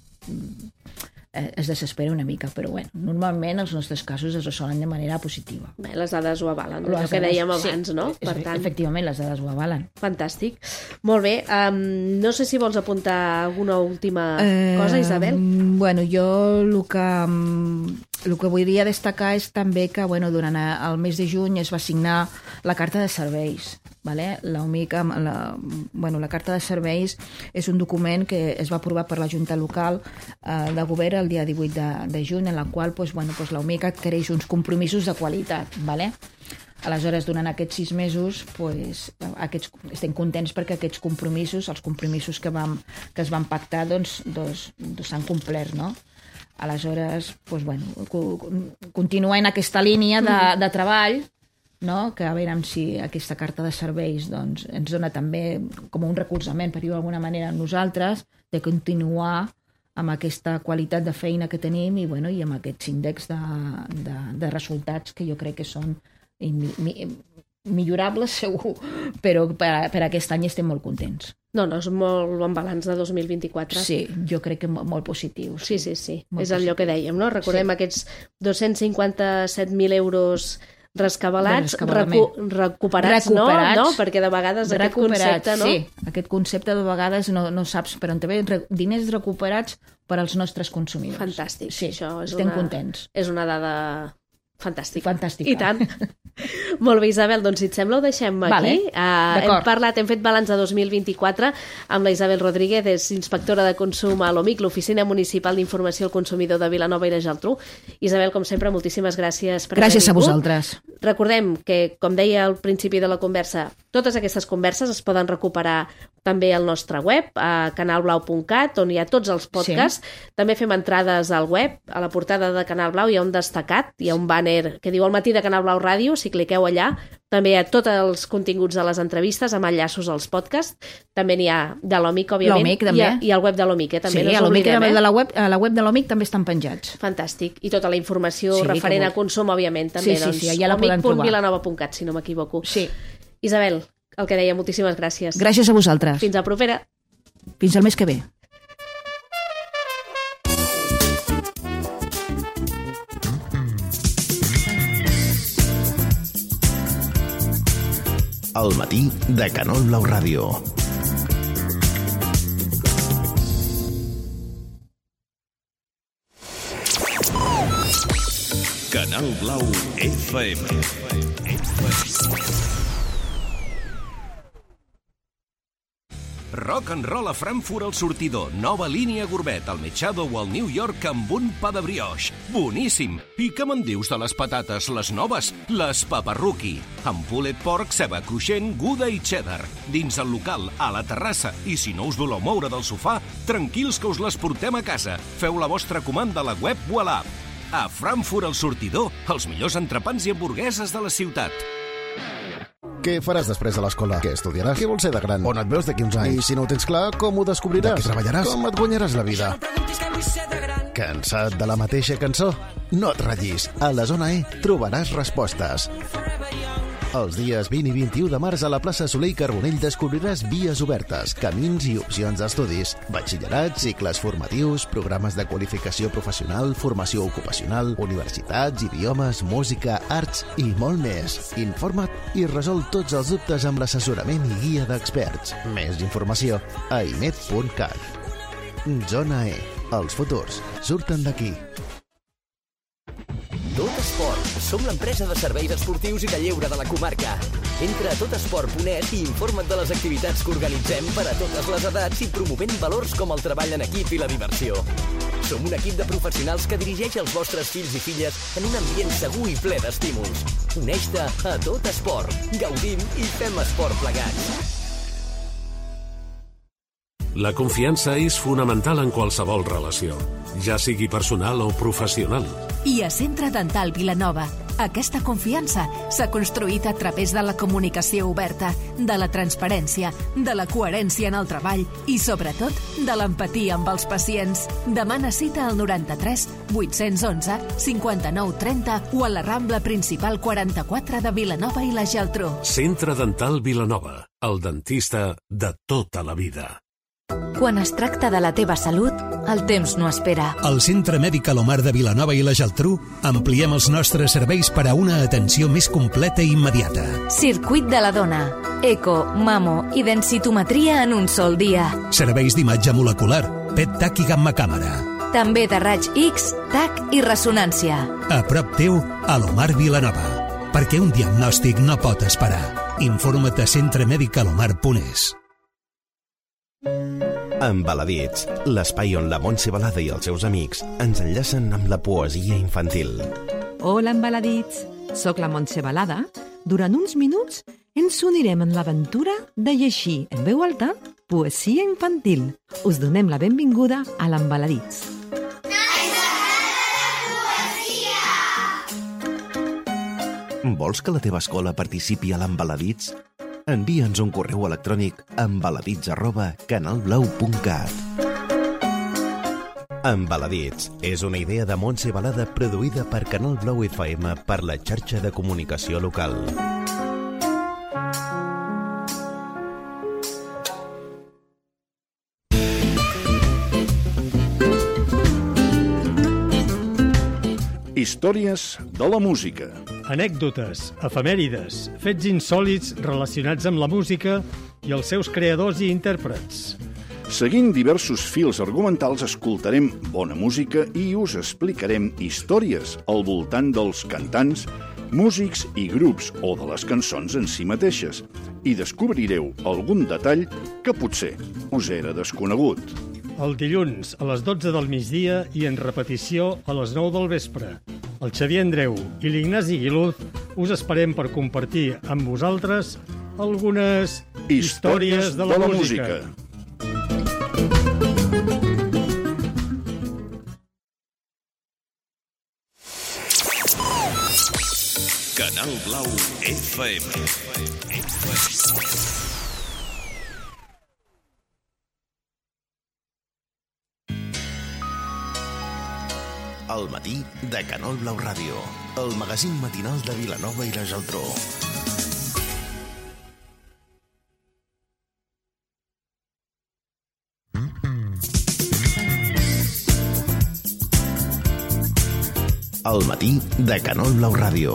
es desespera una mica, però normalment els nostres casos es resolen de manera positiva. Bé, les dades ho avalen, el que dèiem abans, no? Per tant, efectivament, les dades ho avalen. Fantàstic. Molt bé. No sé si vols apuntar alguna última cosa, Isabel. Bueno, jo el que voldria destacar és també que durant el mes de juny es va signar la Carta de Serveis. L'OMIC, la Carta de Serveis és un document que es va aprovar per la Junta Local de Govern el dia 18 de juny, en la qual l'OMIC adquireix uns compromisos de qualitat. Aleshores, durant aquests 6 mesos estem contents perquè aquests compromisos, els compromisos que es van pactar, s'han complert, no? Aleshores, continuar en aquesta línia de treball, no? Que a veure si aquesta carta de serveis ens dona també com un recolzament, per dir-ho d'alguna manera, a nosaltres, de continuar amb aquesta qualitat de feina que tenim i amb aquests índexs de resultats que jo crec que són millorables, segur, però per aquest any estem molt contents. No, és molt bon balanç de 2024. Sí, jo crec que molt positiu. Sí. És allò que dèiem, no? Recordem aquests 257.000 euros rescabalats, recuperats, no? Perquè de vegades aquest concepte, no? Sí, aquest concepte de vegades no saps per on te ve. Diners recuperats per als nostres consumidors. Fantàstic. Sí, estem contents. És una dada fantàstica. Fantàstica. I tant. Molt bé, Isabel, doncs si et sembla ho deixem aquí. Hem fet balanç de 2024 amb la Isabel Rodríguez, és inspectora de consum a l'OMIC, l'Oficina Municipal d'Informació al Consumidor de Vilanova i la Geltrú. Isabel, com sempre, moltíssimes gràcies per Gràcies a vosaltres. Recordem que, com deia al principi de la conversa, totes aquestes converses es poden recuperar també al nostre web, a canalblau.cat, on hi ha tots els podcasts. També fem entrades al web. A la portada de Canal Blau hi ha un destacat, hi ha un banner que diu El matí de Canal Blau Ràdio, si cliqueu allà. També hi ha tots els continguts de les entrevistes amb enllaços als podcasts. També n'hi ha de l'OMIC, òbviament. L'OMIC, també. I al web de l'OMIC, també. Sí, a l'OMIC, a la web de l'OMIC també estan penjats. Fantàstic. I tota la informació referent a consum, òbviament, també. Sí, allà la podem trobar. omic.vilanova.cat, si no m'equivoco. Sí. Isabel, el que deia, moltíssimes gràcies. Gràcies a vosaltres. Fins a propera. Fins al mes que ve. El matí de Canal Blau Ràdio. Canal Blau FM. Rock and roll a Frankfurt al sortidor. Nova línia gourmet, al Machado o al New York amb un pa de brioche. Boníssim! I què me'n dius de les patates, les noves? Les paparruqui. Amb pulled pork, ceba cruixent, Gouda i cheddar. Dins el local, a la terrassa. I si no us voleu moure del sofà, tranquils que us les portem a casa. Feu la vostra comanda a la web o a l'app. A Frankfurt al sortidor, els millors entrepans i hamburgueses de la ciutat. Què faràs després de l'escola? Què estudiaràs? Què vols ser de gran? On et veus d'aquí uns anys? I si no ho tens clar, com ho descobriràs? De què treballaràs? Com et guanyaràs la vida? Cansat de la mateixa cançó? No et ratllis. A la Zona E trobaràs respostes. Els dies 20 i 21 de març a la plaça Soler i Carbonell descobriràs vies obertes, camins i opcions d'estudis, batxillerats, cicles formatius, programes de qualificació professional, formació ocupacional, universitats, idiomes, música, arts i molt més. Informa't i resol tots els dubtes amb l'assessorament i guia d'experts. Més informació a imed.cat. Zona E. Els futurs surten d'aquí. Tot Esport. Som l'empresa de serveis esportius i de lleure de la comarca. Entra a totesport.net i informa't de les activitats que organitzem per a totes les edats i promovent valors com el treball en equip i la diversió. Som un equip de professionals que dirigeix els vostres fills i filles en un ambient segur i ple d'estímuls. Uneix-te a Tot Esport. Gaudim i fem esport plegats. La confiança és fonamental en qualsevol relació, ja sigui personal o professional. I a Centre Dental Vilanova, aquesta confiança s'ha construït a través de la comunicació oberta, de la transparència, de la coherència en el treball i, sobretot, de l'empatia amb els pacients. Demana cita al 93 811 59 30 o a la Rambla Principal 44 de Vilanova i la Geltrú. Centre Dental Vilanova, el dentista de tota la vida. Quan es tracta de la teva salut, el temps no espera. Al Centre Mèdic Alomar de Vilanova i la Geltrú ampliem els nostres serveis per a una atenció més completa i immediata. Circuit de la dona, eco, mamo i densitometria en un sol dia. Serveis d'imatge molecular, PET, TAC i gamma càmera. També de raig X, TAC i ressonància. A prop teu, Alomar Vilanova. Perquè un diagnòstic no pot esperar. Informa't a centremedical.es. Embaladits, l'espai on la Montse Balada i els seus amics ens enllacen amb la poesia infantil. Hola, embaladits! Soc la Montse Balada. Durant uns minuts ens unirem en l'aventura de llegir en veu alta poesia infantil. Us donem la benvinguda a l'Embaladits. Vols que la teva escola participi a l'Embaladits? Envia'ns un correu electrònic a embaladits@canalblau.cat. Embaladits és una idea de Montse Balada produïda per Canal Blau FM per la xarxa de comunicació local. Històries de la música. Anècdotes, efemèrides, fets insòlits relacionats amb la música i els seus creadors i intèrprets. Seguint diversos fils argumentals, escoltarem bona música i us explicarem històries al voltant dels cantants, músics i grups o de les cançons en si mateixes i descobrireu algun detall que potser us era desconegut. El dilluns a les 12 del migdia i en repetició a les 9 del vespre. El Xavier Andreu i l'Ignasi Guiluz us esperem per compartir amb vosaltres algunes Històries de la música. Canal Blau FM. El matí de Canal Blau Ràdio, el magazín matinal de Vilanova i la Geltrú. El matí de Canal Blau Ràdio.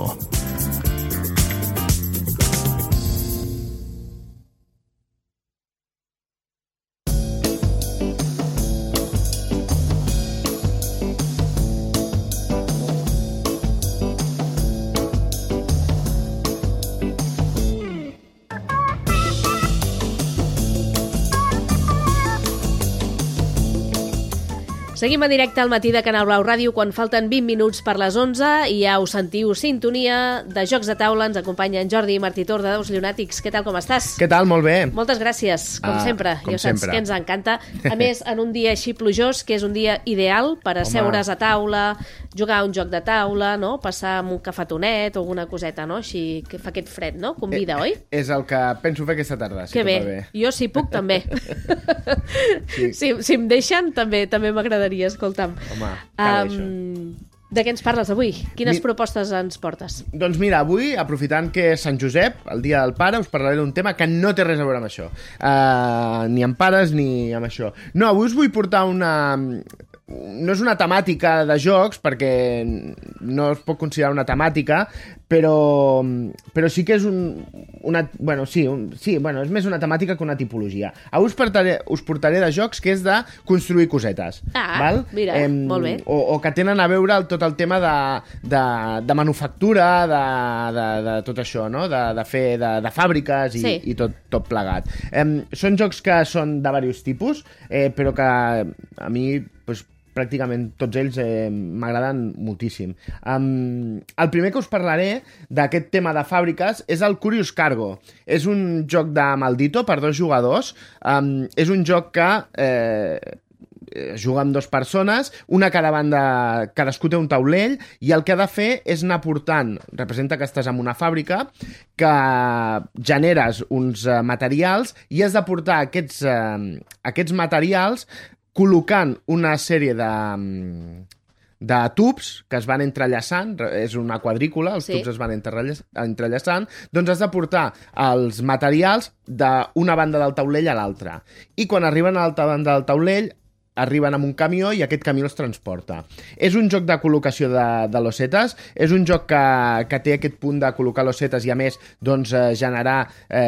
Seguim en directe al matí de Canal Blau Ràdio quan falten 20 minuts per les 11 i ja ho sentiu, sintonia de Jocs de Taula. Ens acompanyen Jordi i Martí Tor de Daus Llunàtics. Què tal, com estàs? Què tal? Molt bé. Moltes gràcies, com sempre. Com ja saps sempre. que ens encanta. A més, en un dia així plujós, que és un dia ideal per asseure's a taula, jugar a un joc de taula, no? Passar amb un cafetonet o alguna coseta, no? Així que fa aquest fred, no? Convida, oi? És el que penso fer aquesta tarda. Si que bé. Jo, si puc, també. Si em deixen, també m'agradaria, escolta'm. Home, cal això. De què ens parles avui? Quines propostes ens portes? Doncs mira, avui, aprofitant que és Sant Josep, el dia del pare, us parlaré d'un tema que no té res a veure amb això. Ni amb pares ni amb això. No, avui us vull portar una... No és una temàtica de jocs, perquè no es pot considerar una temàtica, però sí que és és més una temàtica que una tipologia. Avui us portaré de jocs que és de construir cosetes. Val? Mira, molt bé. O que tenen a veure tot el tema de manufactura, de tot això, no? De fer de fàbriques i tot plegat. Són jocs que són de diversos tipus, però que a mi pràcticament tots ells m'agraden moltíssim. El primer que us parlaré d'aquest tema de fàbriques és el Curious Cargo. És un joc de Maldito per 2 jugadors. És un joc que juga amb 2 persones, una a cada banda, cadascú té un taulell, i el que ha de fer és anar portant, representa que estàs en una fàbrica, que generes uns materials i has de portar aquests materials col·locant una sèrie de tubs que es van entrellaçant, és una quadrícula, els tubs es van entrellaçant, doncs has de portar els materials d'una banda del taulell a l'altra. I quan arriben a l'altra banda del taulell, arriben amb un camió i aquest camió els transporta. És un joc de col·locació de losetes, és un joc que té aquest punt de col·locar losetes i a més generar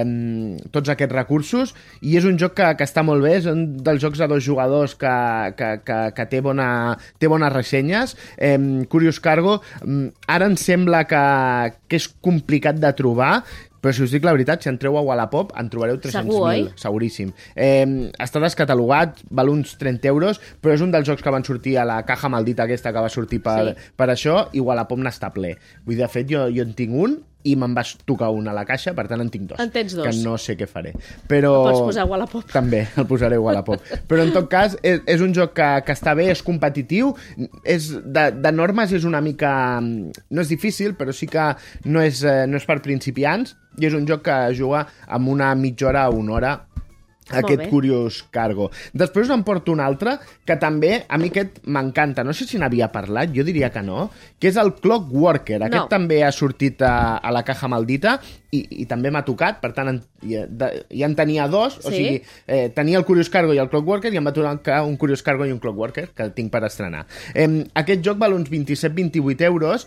tots aquests recursos, i és un joc que està molt bé, és un dels jocs de 2 jugadors que té bones ressenyes. Curious Cargo, ara em sembla que és complicat de trobar, però si us dic la veritat, si entreu a Wallapop en trobareu 300.000, seguríssim. Està descatalogat, val uns 30 euros, però és un dels jocs que van sortir a la caja maldita aquesta que va sortir per això, i Wallapop n'està ple. Vull dir, de fet, jo en tinc un i me'n vas tocar un a la caixa, per tant en tinc 2. En tens 2. Que no sé què faré. Però... El pots posar a Wallapop. També, el posaré a Wallapop. Però en tot cas, és un joc que està bé, és competitiu, de normes és una mica... No és difícil, però sí que no és per principiants, i és un joc que juga amb una mitja hora a 1 hora, aquest Curious Cargo. Després em porto un altre que també, a mi aquest m'encanta, no sé si n'havia parlat, jo diria que no, que és el Clockworker. Aquest també ha sortit a la caja maldita i també m'ha tocat, per tant ja en tenia 2, o sigui, tenia el Curious Cargo i el Clockworker, i em va tocar un Curious Cargo i un Clockworker que tinc per estrenar. Aquest joc val uns 27-28 euros,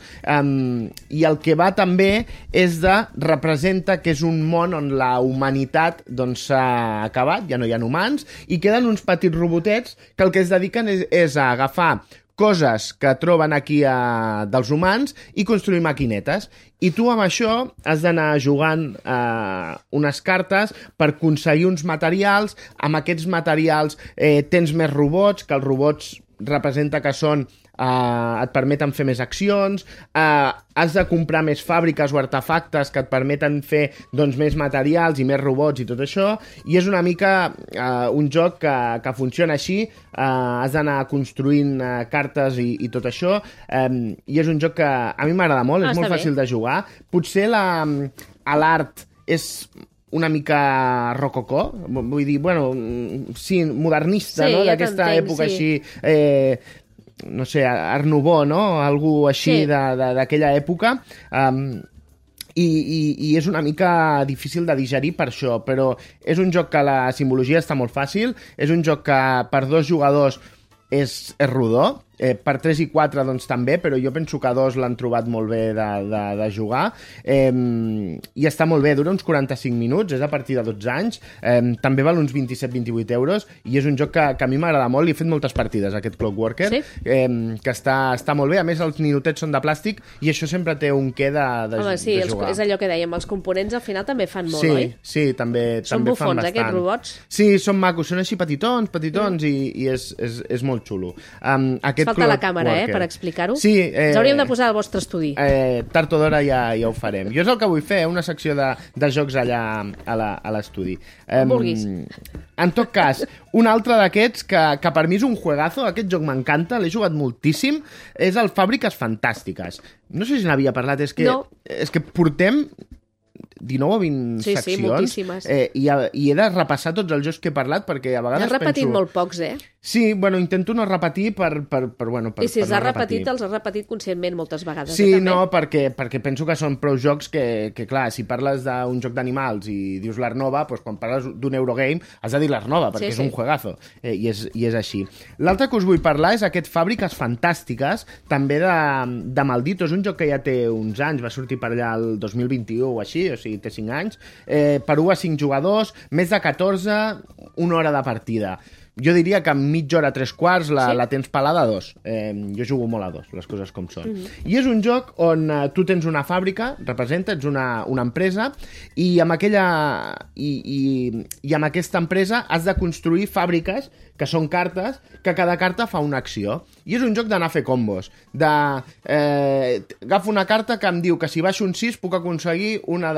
i el que va també és representa que és un món on la humanitat s'ha acabat, ja no hi ha humans, i queden uns petits robotets que el que es dediquen és a agafar coses que troben aquí dels humans i construir maquinetes. I tu amb això has d'anar jugant unes cartes per aconseguir uns materials. Amb aquests materials tens més robots, que els robots representa que són et permeten fer més accions, has de comprar més fàbriques o artefactes que et permeten fer doncs, més materials i més robots i tot això, i és una mica un joc que funciona així, has d'anar construint cartes i tot això, i és un joc que a mi m'agrada molt, és molt fàcil de jugar. Potser l'art és una mica rococó, vull dir, bueno, sí, modernista, sí, no? D'aquesta època sí. Així, no sé, Art Nouveau, no? Algú així sí. D'aquella època, i és una mica difícil de digerir per això, però és un joc que la simbologia està molt fàcil, és un joc que per 2 jugadors és rodó, per 3 i 4 doncs també, però jo penso que 2 l'han trobat molt bé de jugar, i està molt bé, dura uns 45 minuts, és a partir de 12 anys, també val uns 27-28 euros, i és un joc que a mi m'agrada molt, i he fet moltes partides, aquest Clockworker, sí? Que està molt bé, a més els ninotets són de plàstic, i això sempre té un què de sí, jugar. És allò que dèiem, els components al final també fan molt, sí, oi? Sí, també són fan bufons, bastant. Aquests robots? Sí, són macos, són així petitons, i és molt xulo. Falta la càmera, per explicar-ho. Sí, ens hauríem de posar al vostre estudi. Tard o d'hora ja ho farem. Jo és el que vull fer, una secció de jocs allà a l'estudi. Vulguis. En tot cas, un altre d'aquests que per mi és un juegazo, aquest joc m'encanta, l'he jugat moltíssim, és el Fàbriques Fantàstiques. No sé si n'havia parlat, és que portem 19 o 20 seccions, i he de repassar tots els jocs que he parlat, perquè a vegades penso... Has repetit molt pocs, Sí, bueno, intento no repetir per I si els has repetit, els has repetit conscientment moltes vegades. Sí, no, perquè penso que són prou jocs que, clar, si parles d'un joc d'animals i dius l'Art Nova, doncs quan parles d'un Eurogame has de dir l'Art Nova, perquè és un juegazo, i és així. L'altre que us vull parlar és aquest Fàbriques Fantàstiques, també de Maldito, és un joc que ja té uns anys, va sortir per allà el 2021 o així, o sigui, té 5 anys, per 1 a 5 jugadors, més de 14, 1 hora de partida. Jo diria que en mitja hora, 3/4, la tens pelada a 2. Jo jugo molt a 2, les coses com són. I és un joc on tu tens una fàbrica, ets una empresa, i amb aquesta empresa has de construir fàbriques, que són cartes, que cada carta fa una acció. I és un joc d'anar a fer combos. Agafo una carta que em diu que si baixo un 6 puc aconseguir una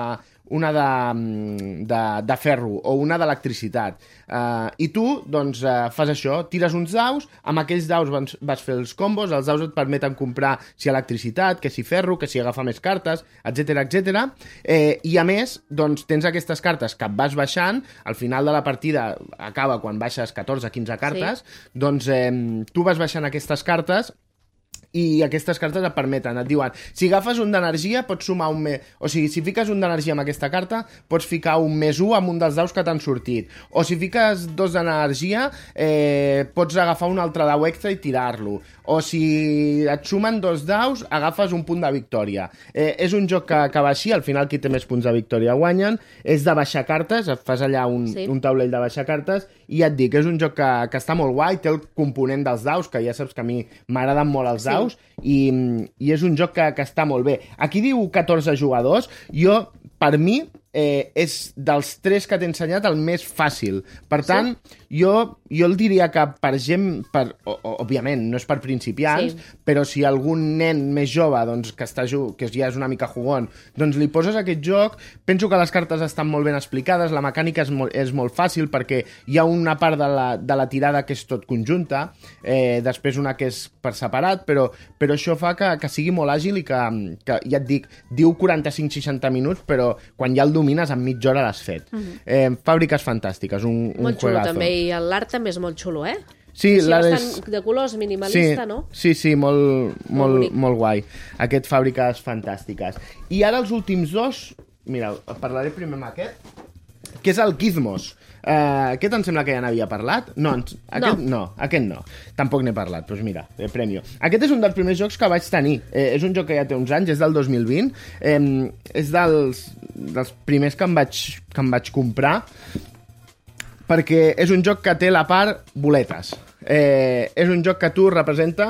de ferro o una d'electricitat. I tu, doncs, fas això, tires uns daus, amb aquells daus vas fer els combos, els daus et permeten comprar si electricitat, que si ferro, que si agafar més cartes, etc. I a més, doncs, tens aquestes cartes que vas baixant, al final de la partida acaba quan baixes 14-15 cartes, doncs tu vas baixant aquestes cartes, i aquestes cartes et permeten, et diuen, si agafes un d'energia pots sumar un més, o sigui, si fiques un d'energia amb aquesta carta pots ficar un +1 amb un dels daus que t'han sortit, o si fiques 2 d'energia pots agafar un altre dau extra i tirar-lo, o si et sumen 2 daus agafes un punt de victòria. És un joc que va així, al final qui té més punts de victòria guanyen, és de baixar cartes, et fas allà un taulell de baixar cartes, i ja et dic, és un joc que està molt guai, té el component dels daus, que ja saps que a mi m'agraden molt els daus, i és un joc que està molt bé. Aquí diu 14 jugadors, per mi és dels 3 que t'he ensenyat el més fàcil. Per tant, jo el diria que per gent, òbviament, no és per principiants, però si algun nen més jove, doncs, que ja és una mica jugón, doncs li poses aquest joc. Penso que les cartes estan molt ben explicades, la mecànica és molt fàcil, perquè hi ha una part de la tirada que és tot conjunta, després una que és per separat, però això fa que sigui molt àgil i que ja et dic, diu 45-60 minuts, però quan ja el domines en mitja hora l'has fet. Fàbriques Fantàstiques, un molt xulo juegazo. També, i l'art també és molt xulo, Sí, bastant de colors, minimalista, no? Sí, molt guai. Aquest Fàbriques Fantàstiques. I ara els últims 2, mira, parlaré primer amb aquest, que és el Gizmos. Aquest em sembla que ja n'havia parlat. Aquest no. Tampoc n'he parlat, doncs mira, premio. Aquest és un dels primers jocs que vaig tenir. És un joc que ja té uns anys, és del 2020. És dels primers que em vaig comprar, perquè és un joc que té la part boletes. És un joc que tu representa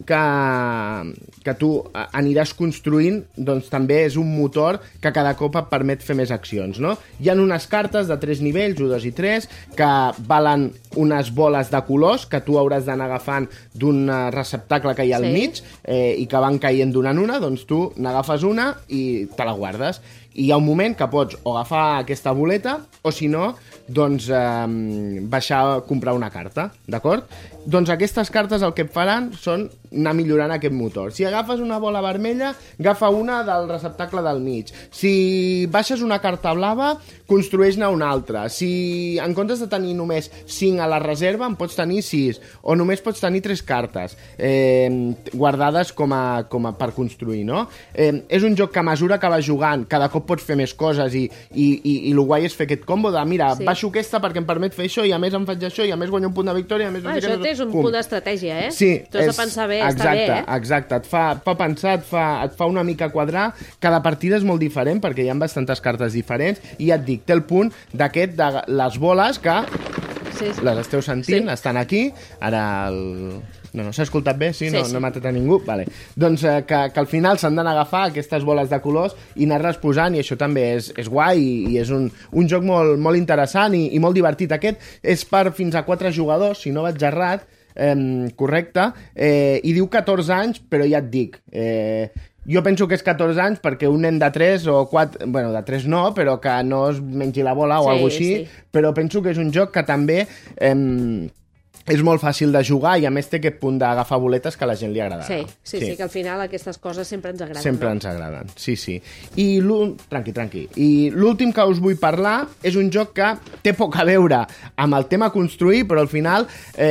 que tu aniràs construint, doncs també és un motor que cada cop et permet fer més accions, no? Hi ha unes cartes de 3 nivells, 1, 2 i 3, que valen unes boles de colors que tu hauràs d'anar agafant d'un receptacle que hi ha al mig i que van caient d'una en una, doncs tu n'agafes una i te la guardes. I hi ha un moment que pots o agafar aquesta boleta o, si no, doncs baixar a comprar una carta, d'acord? Doncs aquestes cartes el que et faran són anar millorant aquest motor. Si agafes una bola vermella, agafa una del receptacle del mig. Si baixes una carta blava, construeix-ne una altra. Si en comptes de tenir només 5 a la reserva, en pots tenir 6, o només pots tenir 3 cartes guardades com a per construir, no? És un joc que a mesura que vas jugant, cada cop pots fer més coses i el guai és fer aquest combo de, mira, baixo aquesta perquè em permet fer això i a més em faig això i a més guanyo un punt de victòria. Això és un punt d'estratègia, eh? Sí. Tu has de pensar bé, està bé, eh? Exacte, et fa pensar, et fa una mica quadrar. Cada partida és molt diferent perquè hi ha bastantes cartes diferents i ja et dic, té el punt d'aquest de les boles que les esteu sentint, estan aquí. Ara No s'ha escoltat bé? Sí, no he matat a ningú? Vale. Doncs que al final s'han d'anar a agafar aquestes boles de colors i anar-les posant, i això també és guai i és un joc molt interessant i molt divertit. Aquest és per fins a 4 jugadors, si no vaig errat, correcte, i diu 14 anys, però ja et dic, jo penso que és 14 anys perquè un nen de 3 o 4, bueno, de 3 no, però que no es mengi la bola o alguna cosa així, però penso que és un joc que també és molt fàcil de jugar i a més té aquest punt d'agafar boletes que a la gent li agrada. Sí, que al final aquestes coses sempre ens agraden. Sempre ens agraden, sí. I tranqui. I l'últim que us vull parlar és un joc que té poc a veure amb el tema construir, però al final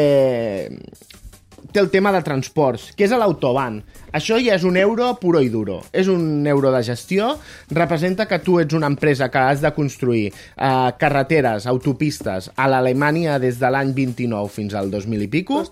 té el tema de transports, que és l'Autoban. Això ja és un euro puro i duro. És un euro de gestió. Representa que tu ets una empresa que has de construir carreteres, autopistes a l'Alemanya des de l'any 29 fins al 2000 i pico.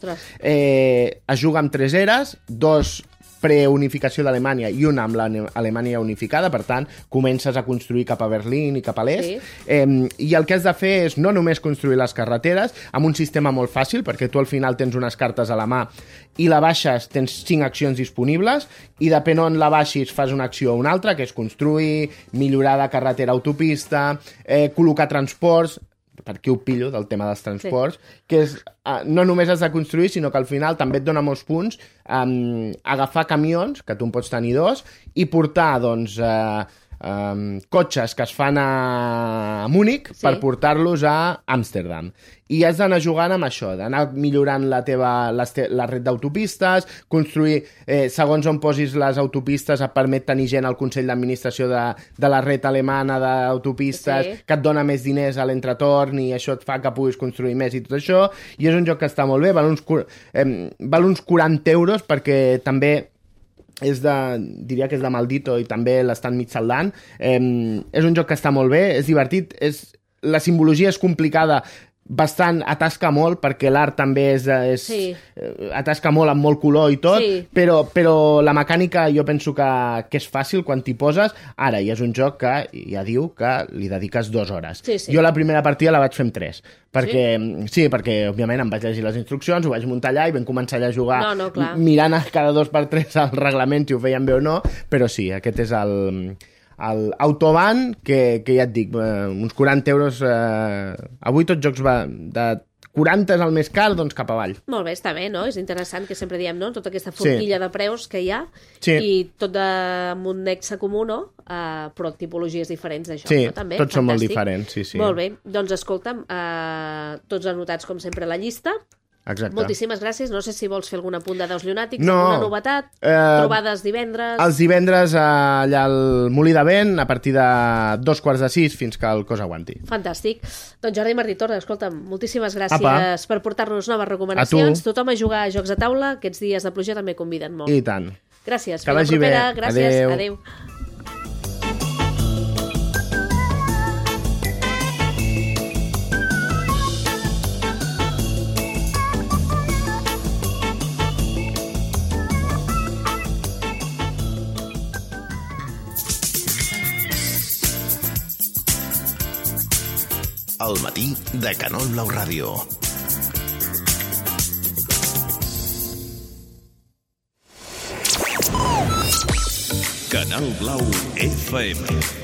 Es juga amb 3 eres, 2 preunificació d'Alemanya i una amb l'Alemanya unificada, per tant, comences a construir cap a Berlín i cap a l'est. I el que has de fer és no només construir les carreteres, amb un sistema molt fàcil, perquè tu al final tens unes cartes a la mà i la baixes, tens 5 accions disponibles, i depèn on la baixis fas una acció o una altra, que és construir, millorar de carretera a autopista, col·locar transports. Per aquí ho pillo, del tema dels transports, que és, no només has de construir, sinó que al final també et dona molts punts agafar camions, que tu en pots tenir 2, i portar, doncs, cotxes que es fan a Múnich per portar-los a Amsterdam. I has d'anar jugant amb això, d'anar millorant la red d'autopistes, construir, segons on posis les autopistes, et permet tenir gent al Consell d'Administració de la red alemana d'autopistes, que et dona més diners a l'entretorn i això et fa que puguis construir més i tot això. I és un joc que està molt bé, val uns 40 euros perquè també diria que és de Maldito i també l'estan mig saldant. És un joc que està molt bé, és divertit, la simbologia és complicada, bastant, atasca molt, perquè l'art també atasca molt, amb molt color i tot, però la mecànica jo penso que és fàcil quan t'hi poses. Ara, ja és un joc que ja diu que li dediques 2 hores. Jo la primera partida la vaig fer en 3, perquè òbviament em vaig llegir les instruccions, ho vaig muntar allà i vam començar allà a jugar mirant cada 2x3 el reglament, si ho feien bé o no, però sí, aquest és l'Autoban, que ja et dic, uns 40 euros, avui tots jocs de 40 és el més car, doncs cap avall. Molt bé, està bé, no? És interessant que sempre diem, no? Tota aquesta forquilla de preus que hi ha i tot amb un nexe comú, no? Però tipologies diferents de joc, no? També, tots són molt diferents, sí. Molt bé, doncs escolta'm, tots anotats com sempre a la llista. Exacte. Moltíssimes gràcies. No sé si vols fer algun apunt de Daus Llunàtics, alguna novetat, trobades divendres... Els divendres allà al Molí de Vent, a partir de 5:45 fins que el cos aguanti. Fantàstic. Doncs Jordi Martí Torres, escolta'm, moltíssimes gràcies per portar-nos noves recomanacions. Tothom a jugar a jocs de taula, aquests dies de pluja també conviden molt. I tant. Gràcies. Fins la propera. Gràcies. Adéu. El matí de Canol Blau Ràdio. Canal Blau FM.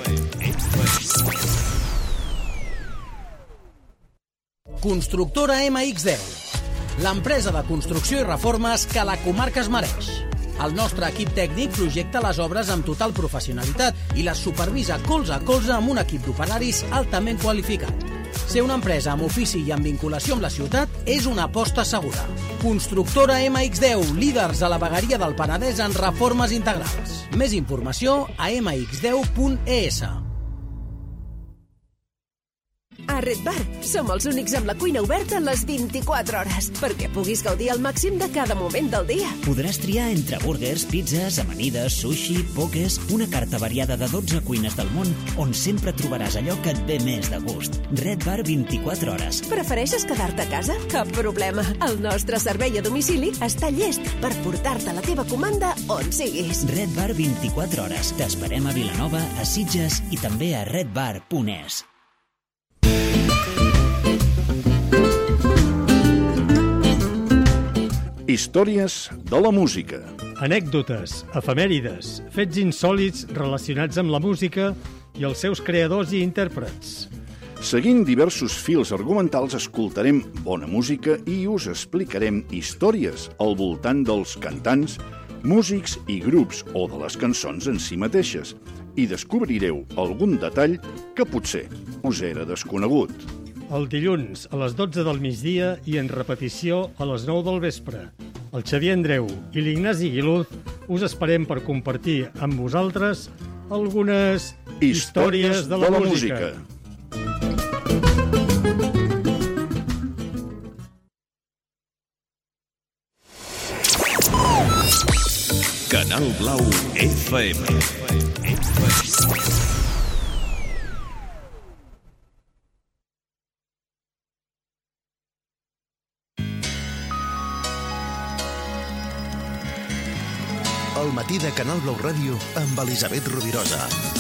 Constructora MX10, l'empresa de construcció i reformes que la comarca es mereix. El nostre equip tècnic projecta les obres amb total professionalitat i les supervisa colze a colze amb un equip d'operaris altament qualificat. Ser una empresa amb ofici i amb vinculació amb la ciutat és una aposta segura. Constructora MX10, líders a la vegueria del Penedès en reformes integrals. Més informació a mx10.es. A Red Bar som els únics amb la cuina oberta les 24 hores perquè puguis gaudir al màxim de cada moment del dia. Podràs triar entre burgers, pizzas, amanides, sushi, pokés, una carta variada de 12 cuines del món on sempre trobaràs allò que et ve més de gust. Red Bar 24 hores. Prefereixes quedar-te a casa? Cap problema. El nostre servei a domicili està llest per portar-te la teva comanda on siguis. Red Bar 24 hores. T'esperem a Vilanova, a Sitges i també a redbar.es. Històries de la música. Anècdotes, efemèrides, fets insòlits relacionats amb la música i els seus creadors i intèrprets. Seguint diversos fils argumentals, escoltarem bona música i us explicarem històries al voltant dels cantants, músics i grups o de les cançons en si mateixes, i descobrireu algun detall que potser us era desconegut. El dilluns a les 12 del migdia i en repetició a les 9 del vespre. El Xavier Andreu i l'Ignasi Guiluz us esperem per compartir amb vosaltres algunes històries de la música. Canal Blau FM. El matí de Canal Blau Ràdio amb Elisabet Rovirosa.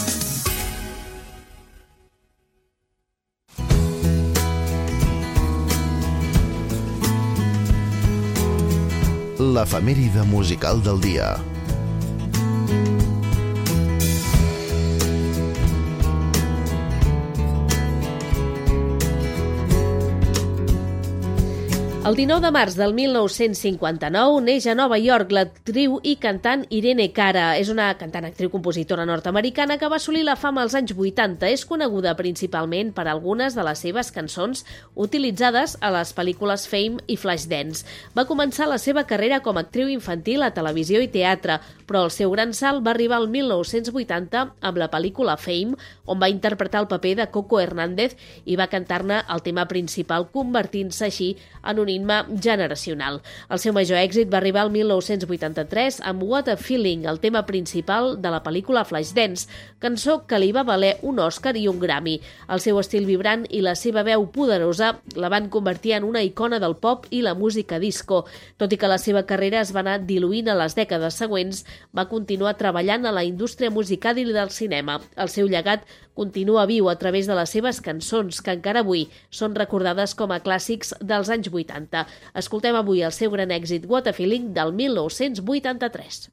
L'efemèride musical del dia. El 19 de març del 1959 neix a Nova York l'actriu i cantant Irene Cara. És una cantant-actriu-compositora nord-americana que va assolir la fama als anys 80. És coneguda principalment per algunes de les seves cançons utilitzades a les pel·lícules Fame i Flashdance. Va començar la seva carrera com a actriu infantil a televisió i teatre, però el seu gran salt va arribar al 1980 amb la pel·lícula Fame, on va interpretar el paper de Coco Hernández i va cantar-ne el tema principal, convertint-se així en un generacional. El seu major èxit va arribar al 1983 amb What a Feeling, el tema principal de la pel·lícula Flashdance, cançó que li va valer un Òscar i un Grammy. El seu estil vibrant i la seva veu poderosa la van convertir en una icona del pop i la música disco. Tot i que la seva carrera es va anar diluint a les dècades següents, va continuar treballant a la indústria musical i del cinema. El seu llegat continua viu a través de les seves cançons, que encara avui són recordades com a clàssics dels anys 80. Escoltem avui el seu gran èxit What a Feeling del 1983.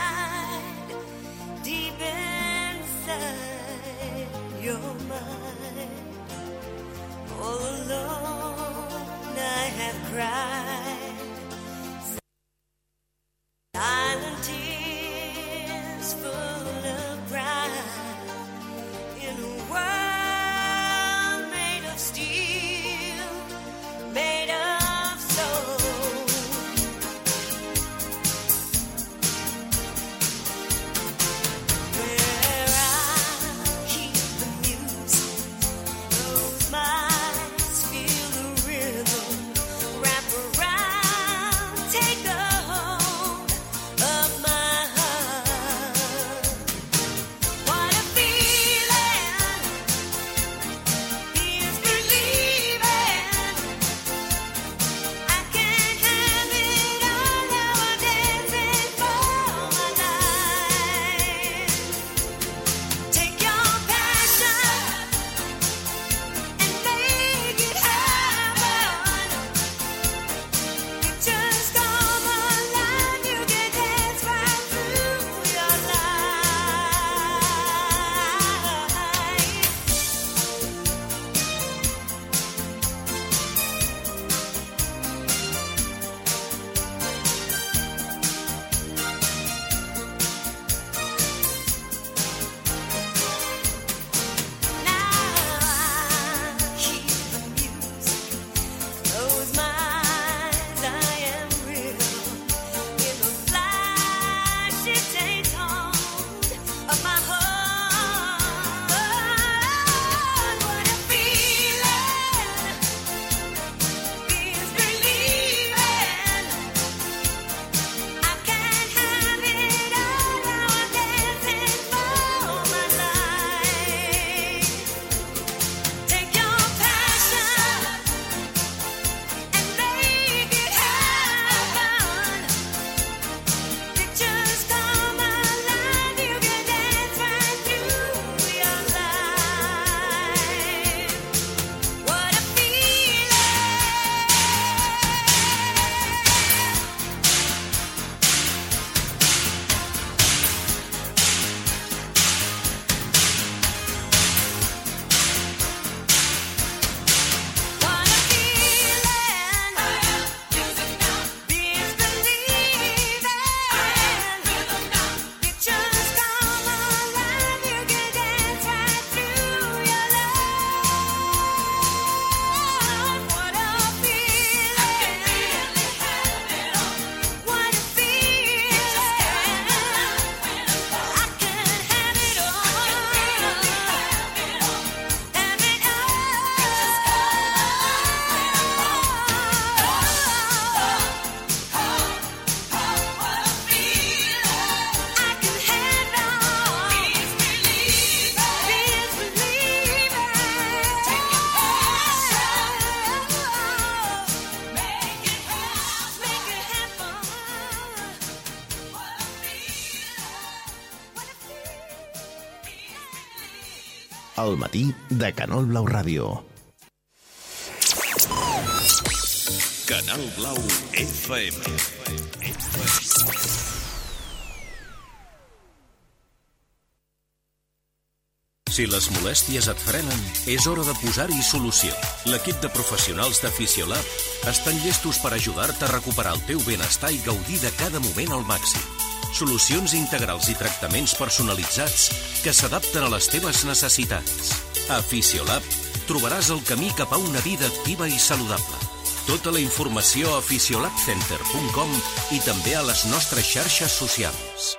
Your mind. El matí de Canal Blau Ràdio. Canal Blau FM. Si les molèsties et frenen, és hora de posar-hi solució. L'equip de professionals de Fisiolab estan llestos per ajudar-te a recuperar el teu benestar i gaudir de cada moment al màxim. Solucions integrals i tractaments personalitzats que s'adapten a les teves necessitats. A Fisiolab trobaràs el camí cap a una vida activa i saludable. Tota la informació a fisiolabcenter.com i també a les nostres xarxes socials.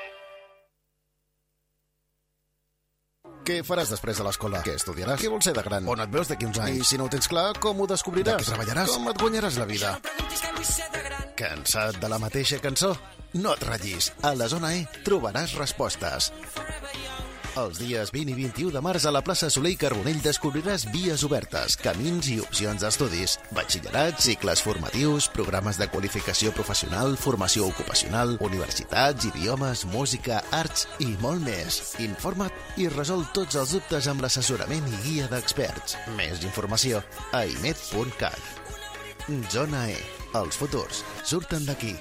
Què faràs després de l'escola? Què estudiaràs? Què vols ser de gran? On et veus d'aquí uns anys? I si no ho tens clar, com ho descobriràs? De què treballaràs? Com et guanyaràs la vida? Cansat de la mateixa cançó? No et ratllis. A la Zona E trobaràs respostes. Els dies 20 i 21 de març a la plaça Soler i Carbonell descobriràs vies obertes, camins i opcions d'estudis, batxillerat, cicles formatius, programes de qualificació professional, formació ocupacional, universitats, idiomes, música, arts i molt més. Informa't i resol tots els dubtes amb l'assessorament i guia d'experts. Més informació a imed.cat. Zona E. Els futurs surten d'aquí.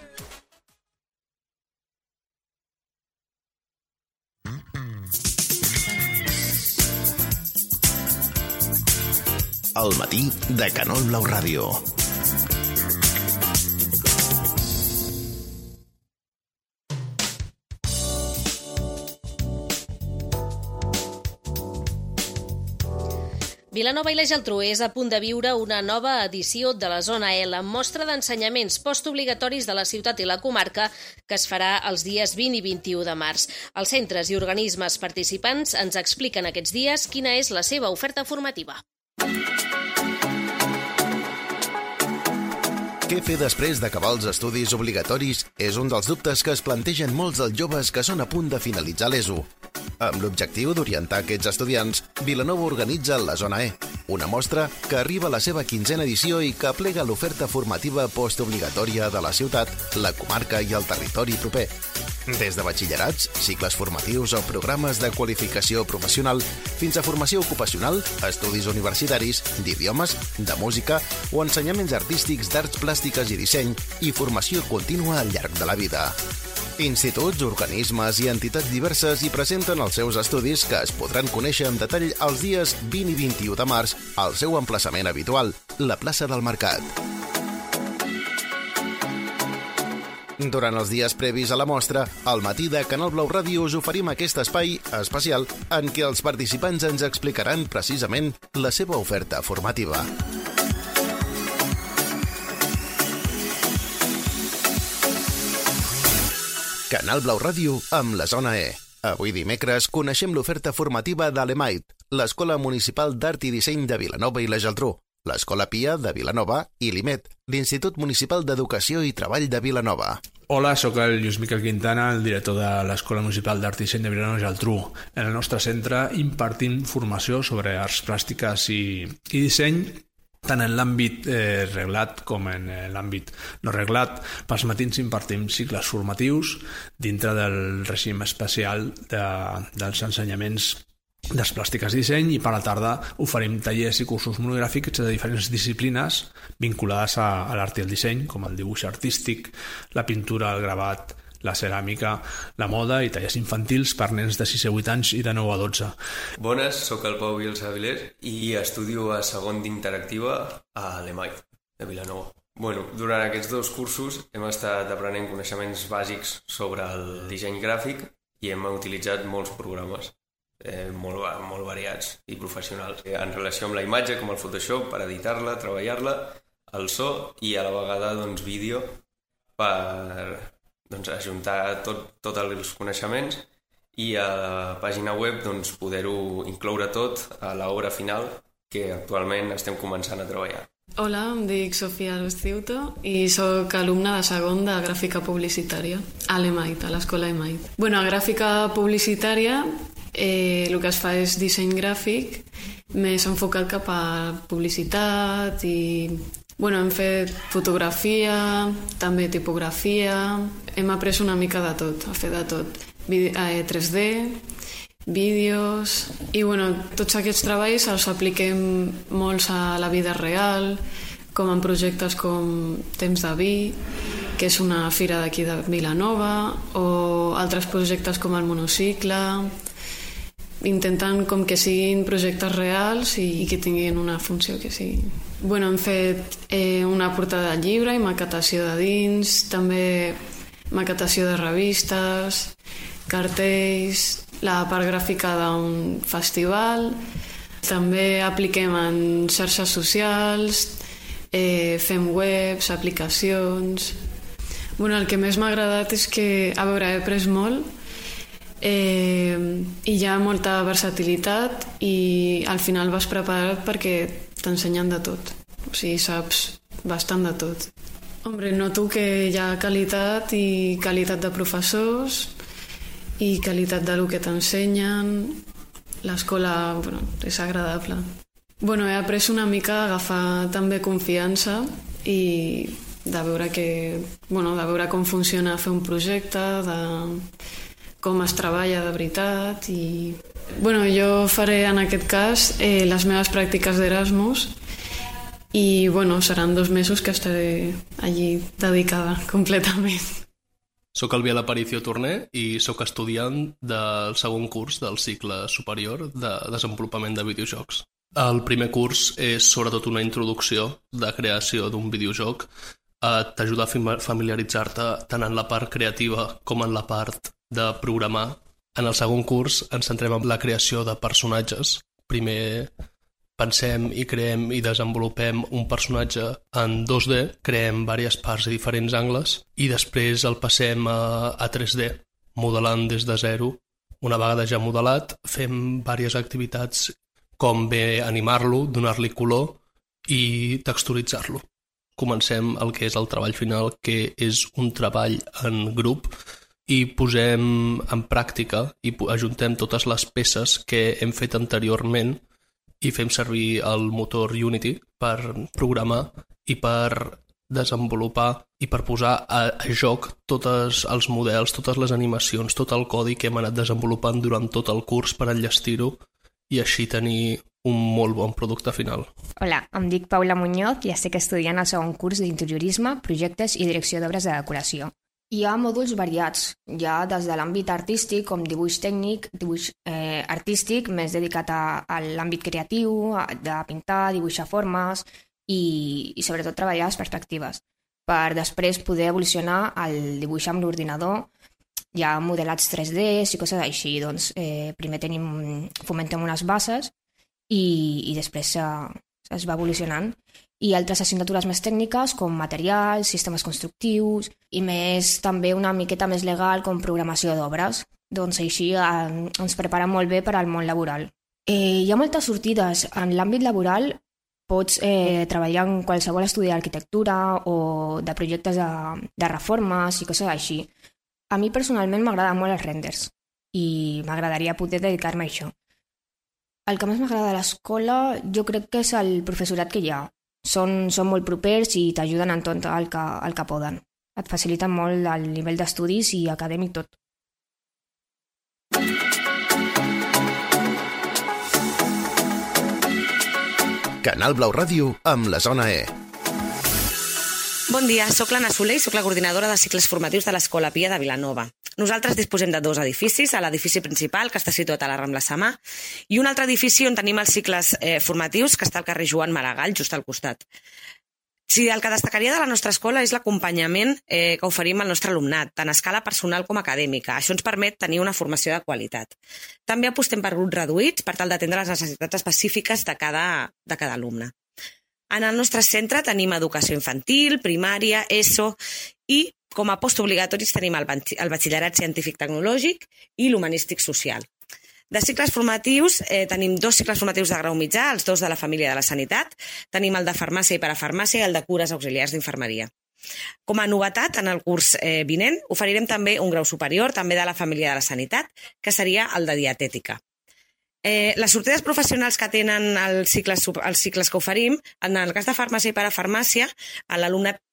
El matí de Canal Blau Ràdio. Vilanova i la Geltrú és a punt de viure una nova edició de la Zona E, la mostra d'ensenyaments postobligatoris de la ciutat i la comarca que es farà els dies 20 i 21 de març. Els centres i organismes participants ens expliquen aquests dies quina és la seva oferta formativa. Què fer després d'acabar els estudis obligatoris és un dels dubtes que es plantegen molts dels joves que són a punt de finalitzar l'ESO. Amb l'objectiu d'orientar aquests estudiants, Vilanova organitza la Zona E, una mostra que arriba a la seva 15a edició i que aplega l'oferta formativa postobligatòria de la ciutat, la comarca i el territori proper. Des de batxillerats, cicles formatius o programes de qualificació professional, fins a formació ocupacional, estudis universitaris, d'idiomes, de música o ensenyaments artístics d'arts plàstiques i disseny i formació contínua al llarg de la vida. Instituts, organismes i entitats diverses hi presenten els seus estudis que es podran conèixer en detall els dies 20 i 21 de març al seu emplaçament habitual, la plaça del Mercat. Durant els dies previs a la mostra, al matí de Canal Blau Ràdio us oferim aquest espai especial en què els participants ens explicaran precisament la seva oferta formativa. Canal Blau Ràdio amb la Zona E. Avui dimecres coneixem l'oferta formativa d'Alemait, l'Escola Municipal d'Art i Disseny de Vilanova i la Geltrú, l'Escola Pia de Vilanova i l'IMET, l'Institut Municipal d'Educació i Treball de Vilanova. Hola, sóc el Lluís Miquel Quintana, el director de l'Escola Municipal d'Art i Disseny de Vilanova i la Geltrú. En el nostre centre impartim formació sobre arts plàstiques i disseny, tant en l'àmbit reglat com en l'àmbit no reglat. Pels matins impartim cicles formatius dintre del règim especial dels ensenyaments d'arts plàstiques i disseny, i per la tarda oferim tallers i cursos monogràfics de diferents disciplines vinculades a l'art i el disseny, com el dibuix artístic, la pintura, el gravat, la ceràmica, la moda i tallers infantils per nens de 6 a 8 anys i de 9 a 12. Bones, sóc el Pau Bielsa Avilés i estudio a segon d'interactiva a l'EMAI de Vilanova. Durant aquests 2 cursos hem estat aprenent coneixements bàsics sobre el disseny gràfic i hem utilitzat molts programes molt variats i professionals en relació amb la imatge, com el Photoshop, per editar-la, treballar-la, el so i a la vegada vídeo per ajuntar tots els coneixements i a la pàgina web poder-ho incloure tot a l'obra final que actualment estem començant a treballar. Hola, em dic Sofia Luciuto i sóc alumna de segon de gràfica publicitària a l'EMAIT, a l'escola EMAIT. A gràfica publicitària el que es fa és disseny gràfic més enfocat cap a publicitat i hem fet fotografia, també tipografia, hem après una mica de tot, a fer de tot. 3D vídeos... I tots aquests treballs els apliquem molts a la vida real, com en projectes com Temps de Vi, que és una fira d'aquí de Vilanova, o altres projectes com el monocicle, intentant com que siguin projectes reals i que tinguin una funció que sigui. Hem fet una portada de llibre i maquetació de dins, també maquetació de revistes, cartells, la part gràfica d'un festival, també apliquem en xarxes socials, fem webs, aplicacions... El que més m'ha agradat és que, he après molt i hi ha molta versatilitat i al final vas preparat perquè t'ensenyen de tot. O sigui, saps bastant de tot. Noto que hi ha qualitat i qualitat de professors i qualitat del que t'ensenyen. L'escola és agradable. He après una mica a agafar també confiança i de veure com funciona fer un projecte, de com es treballa de veritat. I jo faré en aquest cas les meves pràctiques d'Erasmus i seran 2 mesos que estaré allí dedicada completament. Soc el Biel Aparicio Torner i soc estudiant del segon curs del cicle superior de desenvolupament de videojocs. El primer curs és sobretot una introducció de creació d'un videojoc. T'ajuda a familiaritzar-te tant en la part creativa com en la part de programar. En el segon curs ens centrem en la creació de personatges. Primer pensem i creem i desenvolupem un personatge en 2D, creem diverses parts i diferents angles i després el passem a 3D, modelant des de zero. Una vegada ja modelat, fem diverses activitats com bé animar-lo, donar-li color i texturitzar-lo. Comencem el que és el treball final, que és un treball en grup i posem en pràctica i ajuntem totes les peces que hem fet anteriorment i fem servir el motor Unity per programar i per desenvolupar i per posar a joc tots els models, totes les animacions, tot el codi que hem anat desenvolupant durant tot el curs per enllestir-ho i així tenir un molt bon producte final. Hola, em dic Paula Muñoz i estic estudiant el segon curs d'interiorisme, projectes i direcció d'obres de decoració. Hi ha mòduls variats, hi ha des de l'àmbit artístic com dibuix tècnic, dibuix artístic més dedicat a l'àmbit creatiu, de pintar, dibuixar formes i sobretot treballar les perspectives. Per després poder evolucionar el dibuix amb l'ordinador. Hi ha modelats 3D i coses així. Doncs primer fomentem unes bases i després es va evolucionant. I altres assignatures més tècniques com materials, sistemes constructius i més també una miqueta més legal com programació d'obres. Doncs així ens prepara molt bé per al món laboral. Hi ha moltes sortides. En l'àmbit laboral pots treballar en qualsevol estudi d'arquitectura o de projectes de reformes i coses així. A mi personalment m'agraden molt els renders i m'agradaria poder dedicar-me a això. El que més m'agrada de l'escola jo crec que és el professorat que hi ha. Són molt propers i t'ajuden en tot el que poden. Et faciliten molt el nivell d'estudis i acadèmic tot. Canal Blau Ràdio amb la Zona E. Bon dia, soc l'Anna Soler i soc la coordinadora de cicles formatius de l'Escola Pia de Vilanova. Nosaltres disposem de 2 edificis, a l'edifici principal, que està situat a la Rambla Samà, i un altre edifici on tenim els cicles formatius, que està al carrer Joan Maragall, just al costat. Sí, el que destacaria de la nostra escola és l'acompanyament que oferim al nostre alumnat, tant a escala personal com acadèmica. Això ens permet tenir una formació de qualitat. També apostem per grups reduïts per tal d'atendre les necessitats específiques de cada alumne. En el nostre centre tenim educació infantil, primària, ESO i com a postobligatoris tenim el batxillerat científic-tecnològic i l'humanístic social. De cicles formatius tenim 2 cicles formatius de grau mitjà, els 2 de la família de la sanitat, tenim el de farmàcia i parafarmàcia i el de cures auxiliars d'infermeria. Com a novetat, en el curs vinent, oferirem també un grau superior, també de la família de la sanitat, que seria el de dietètica. Les sortides professionals que tenen els cicles que oferim, en el cas de farmàcia i parafarmàcia, l'alumnat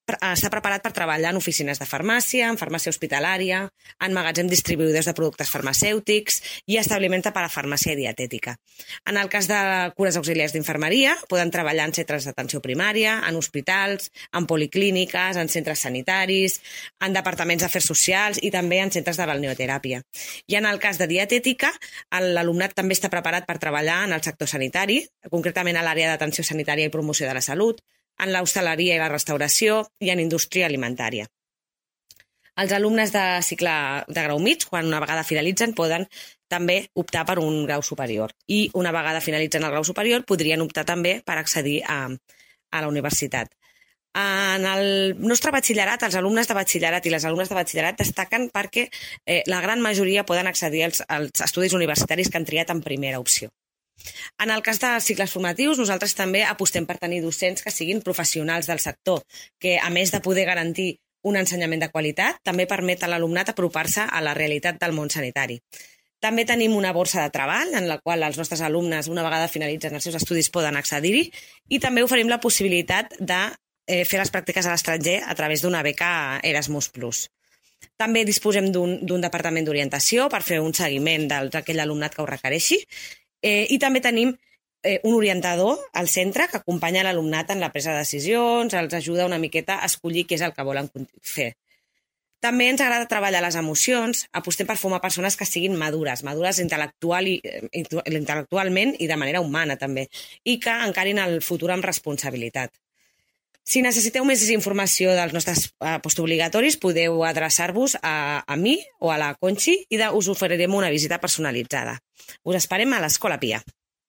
està preparat per treballar en oficines de farmàcia, en farmàcia hospitalària, en magatzem distribuïdors de productes farmacèutics i establiments per a farmàcia i dietètica. En el cas de cures auxiliars d'infermeria, poden treballar en centres d'atenció primària, en hospitals, en policlíniques, en centres sanitaris, en departaments d'afers socials i també en centres de balneoteràpia. I en el cas de dietètica, l'alumnat també està preparat per treballar en el sector sanitari, concretament a l'àrea d'atenció sanitària i promoció de la salut, en l'hostaleria i la restauració i en indústria alimentària. Els alumnes de cicle de grau mig, quan una vegada finalitzen, poden també optar per un grau superior. I una vegada finalitzen el grau superior, podrien optar també per accedir a la universitat. En el nostre batxillerat, els alumnes de batxillerat i les alumnes de batxillerat destaquen perquè la gran majoria poden accedir als estudis universitaris que han triat en primera opció. En el cas de cicles formatius, nosaltres també apostem per tenir docents que siguin professionals del sector, que a més de poder garantir un ensenyament de qualitat, també permet a l'alumnat apropar-se a la realitat del món sanitari. També tenim una borsa de treball en la qual els nostres alumnes, una vegada finalitzen els seus estudis, poden accedir-hi i també oferim la possibilitat de fer les pràctiques a l'estranger a través d'una beca Erasmus+. També disposem d'un departament d'orientació per fer un seguiment d'aquell alumnat que ho requereixi. I també tenim un orientador al centre que acompanya l'alumnat en la presa de decisions, els ajuda una miqueta a escollir què és el que volen fer. També ens agrada treballar les emocions, apostem per formar persones que siguin madures intel·lectualment i de manera humana també, i que encarin el futur amb responsabilitat. Si necessiteu més informació dels nostres postobligatoris, podeu adreçar-vos a mi o a la Conxi i us oferirem una visita personalitzada. Us esperem a l'Escola Pia.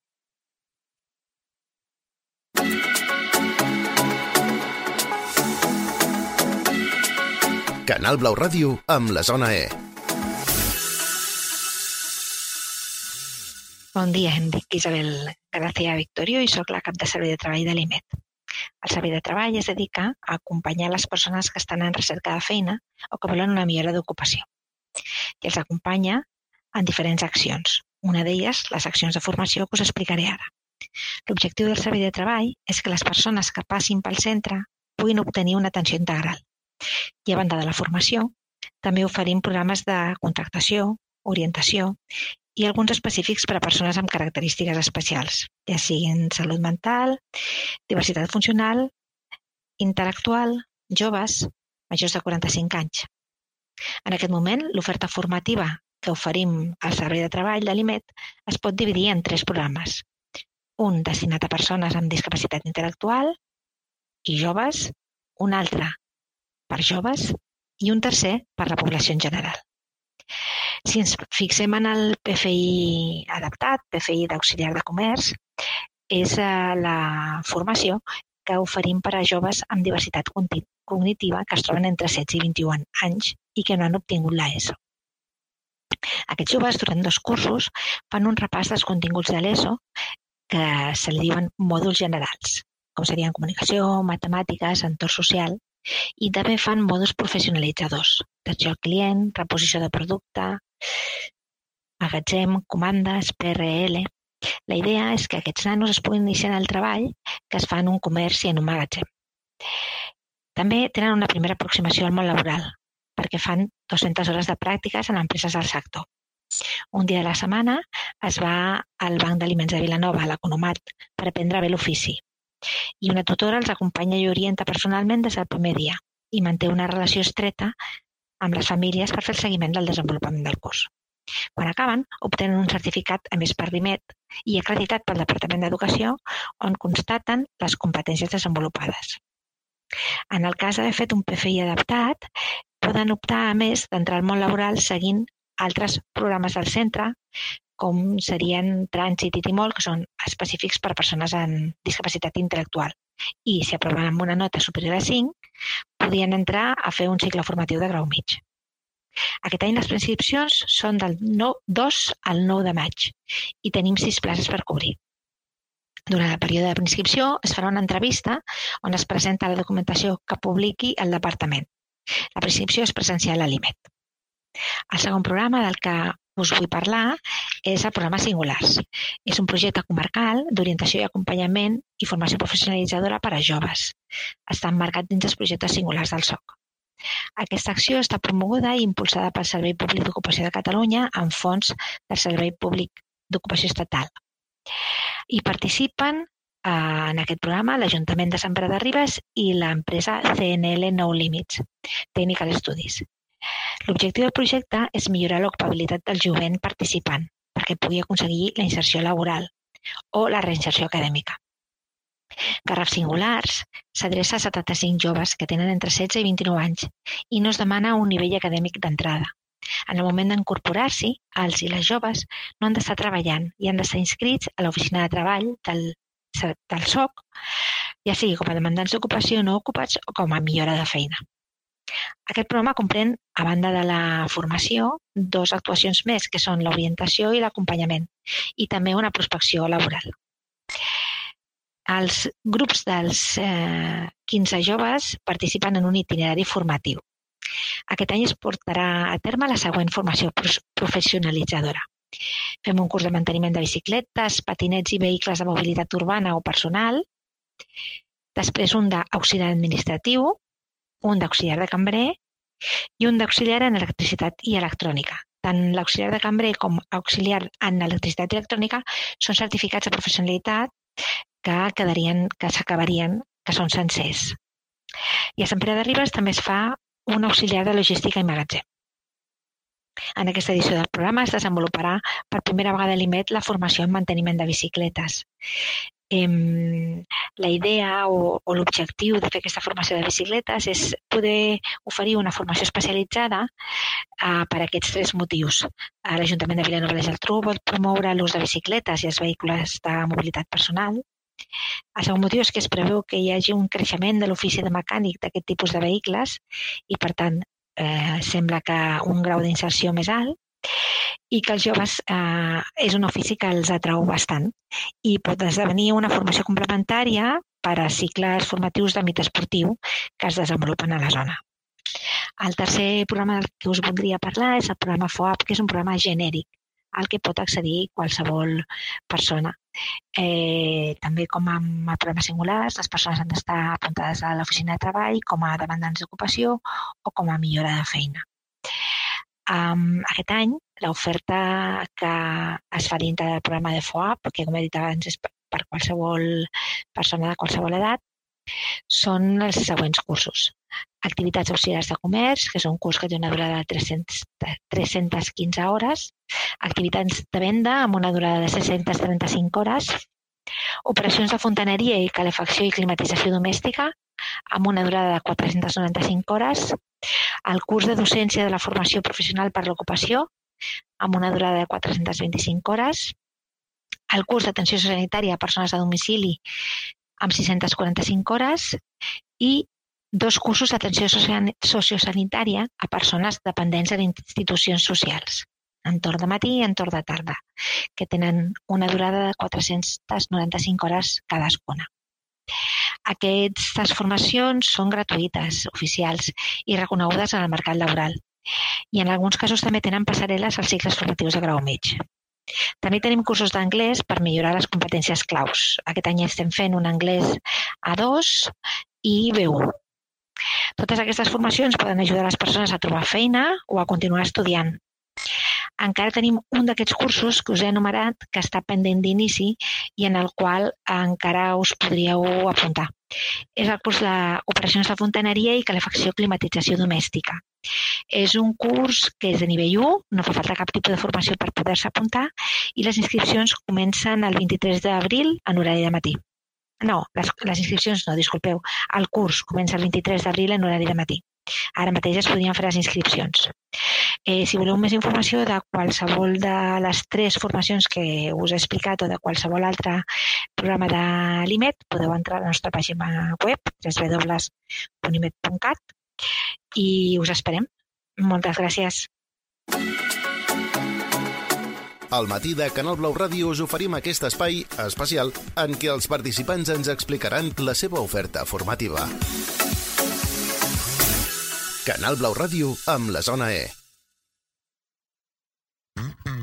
Canal Blau Ràdio amb la Zona E. Bon dia, em dic Isabel García Victorio i soc la cap de servei de treball de l'IMET. El servei de treball es dedica a acompanyar les persones que estan en recerca de feina o que volen una millora d'ocupació. I els acompanya en diferents accions. Una d'elles, les accions de formació que us explicaré ara. L'objectiu del servei de treball és que les persones que passin pel centre puguin obtenir una atenció integral. I a banda de la formació, també oferim programes de contractació, orientació i alguns específics per a persones amb característiques especials, ja siguin salut mental, diversitat funcional, intel·lectual, joves, majors de 45 anys. En aquest moment, l'oferta formativa que oferim al servei de treball de l'IMET es pot dividir en 3 programes. Un destinat a persones amb discapacitat intel·lectual i joves, un altre per joves i un tercer per la població en general. Si ens fixem en el PFI adaptat, PFI d'auxiliar de comerç, és la formació que oferim per a joves amb diversitat cognitiva que es troben entre 16 i 21 anys i que no han obtingut l'ESO. Aquests joves, durant 2 cursos, fan un repàs dels continguts de l'ESO que se li diuen mòduls generals, com serien comunicació, matemàtiques, entorn social, i també fan mòduls professionalitzadors, atenció al client, reposició de producte, magatzem, comandes, PRL. La idea és que aquests nanos es puguin iniciar en el treball que es fa en un comerç i en un magatzem. També tenen una primera aproximació al món laboral, perquè fan 200 hores de pràctiques en empreses del sector. Un dia de la setmana es va al Banc d'Aliments de Vilanova, a l'Economat, per aprendre bé l'ofici. I una tutora els acompanya i orienta personalment des del primer dia i manté una relació estreta amb les famílies per fer el seguiment del desenvolupament del curs. Quan acaben, obtenen un certificat emès per l'IMET i acreditat pel Departament d'Educació on constaten les competències desenvolupades. En el cas d'haver fet un PFI adaptat, poden optar, a més, d'entrar al món laboral seguint altres programes del centre, com serien Trànsit i Timol, que són específics per a persones amb discapacitat intel·lectual. I, si aproven amb una nota superior a 5, podien entrar a fer un cicle formatiu de grau mig. Aquest any les preinscripcions són del 2 al 9 de maig i tenim 6 places per cobrir. Durant el període de preinscripció es farà una entrevista on es presenta la documentació que publiqui el departament. La preinscripció és presencial a l'IMET. El segon programa del que us vull parlar és el programa Singulars. És un projecte comarcal d'orientació i acompanyament i formació professionalitzadora per a joves. Està emmarcat dins els projectes Singulars del SOC. Aquesta acció està promoguda i impulsada pel Servei Públic d'Ocupació de Catalunya amb fons del Servei Públic d'Ocupació Estatal. Hi participen en aquest programa l'Ajuntament de Sant Pere de Ribes i l'empresa CNL No Limits, Technical Studies. L'objectiu del projecte és millorar l'ocupabilitat del jovent participant perquè pugui aconseguir la inserció laboral o la reinserció acadèmica. Garraf Singulars s'adreça a 75 joves que tenen entre 16 i 29 anys i no es demana un nivell acadèmic d'entrada. En el moment d'incorporar-s'hi, els i les joves no han d'estar treballant i han d'estar inscrits a l'oficina de treball del SOC, ja sigui com a demandants d'ocupació no ocupats o com a millora de feina. Aquest programa comprèn, a banda de la formació, 2 actuacions més, que són l'orientació i l'acompanyament, i també una prospecció laboral. Els grups dels 15 joves participen en un itinerari formatiu. Aquest any es portarà a terme la següent formació professionalitzadora. Fem un curs de manteniment de bicicletes, patinets i vehicles de mobilitat urbana o personal, després un d'auxiliar administratiu, un d'auxiliar de cambrer i un d'auxiliar en electricitat i electrònica. Tant l'auxiliar de cambrer com auxiliar en electricitat i electrònica són certificats de professionalitat que s'acabarien, que són sencers. I a Sant Pere de Ribes també es fa un auxiliar de logística i magatzem. En aquesta edició del programa es desenvoluparà per primera vegada a l'IMET la formació en manteniment de bicicletes. La idea o l'objectiu de fer aquesta formació de bicicletes és poder oferir una formació especialitzada per a aquests 3 motius. L'Ajuntament de Vilanova i la Geltrú vol promoure l'ús de bicicletes i els vehicles de mobilitat personal. El segon motiu és que es preveu que hi hagi un creixement de l'ofici de mecànic d'aquest tipus de vehicles i, per tant, sembla que un grau d'inserció més alt i que els joves és un ofici que els atrau bastant i pot esdevenir una formació complementària per a cicles formatius d'àmbit esportiu que es desenvolupen a la zona. El tercer programa del que us voldria parlar és el programa FOAP, que és un programa genèric al que pot accedir qualsevol persona. També com amb el programa Singulars, les persones han d'estar apuntades a l'oficina de treball com a demandants d'ocupació o com a millora de feina. Aquest any, l'oferta que es fa dintre del programa de FOAP, que com he dit abans és per qualsevol persona de qualsevol edat, són els següents cursos. Activitats auxiliars de comerç, que és un curs que té una durada de 315 hores. Activitats de venda amb una durada de 635 hores. Operacions de fontaneria i calefacció i climatització domèstica amb una durada de 495 hores. El curs de docència de la formació professional per l'ocupació amb una durada de 425 hores. El curs d'atenció sanitària a persones a domicili amb 645 hores i 2 cursos d'atenció sociosanitària a persones dependents d'institucions socials, en torn de matí i en torn de tarda, que tenen una durada de 495 hores cadascuna. Aquestes formacions són gratuïtes, oficials i reconegudes en el mercat laboral i en alguns casos també tenen passarel·les als cicles formatius de grau mig. També tenim cursos d'anglès per millorar les competències claus. Aquest any estem fent un anglès A2 i B1. Totes aquestes formacions poden ajudar les persones a trobar feina o a continuar estudiant. Encara tenim un d'aquests cursos que us he enumerat que està pendent d'inici i en el qual encara us podríeu apuntar. És el curs d'operacions de fontaneria i calefacció climatització domèstica. És un curs que és de nivell 1, no fa falta cap tipus de formació per poder-se apuntar i les inscripcions comencen el 23 d'abril en horari de matí. No, les inscripcions no, disculpeu. El curs comença el 23 d'abril en horari de matí. Ara mateix es podien fer les inscripcions. Si voleu més informació de qualsevol de les 3 formacions que us he explicat o de qualsevol altre programa de l'IMET, podeu entrar a la nostra pàgina web, www.imet.cat, i us esperem. Moltes gràcies. Al matí de Canal Blau Ràdio us oferim aquest espai especial en què els participants ens explicaran la seva oferta formativa. Canal Blau Ràdio amb la Zona E.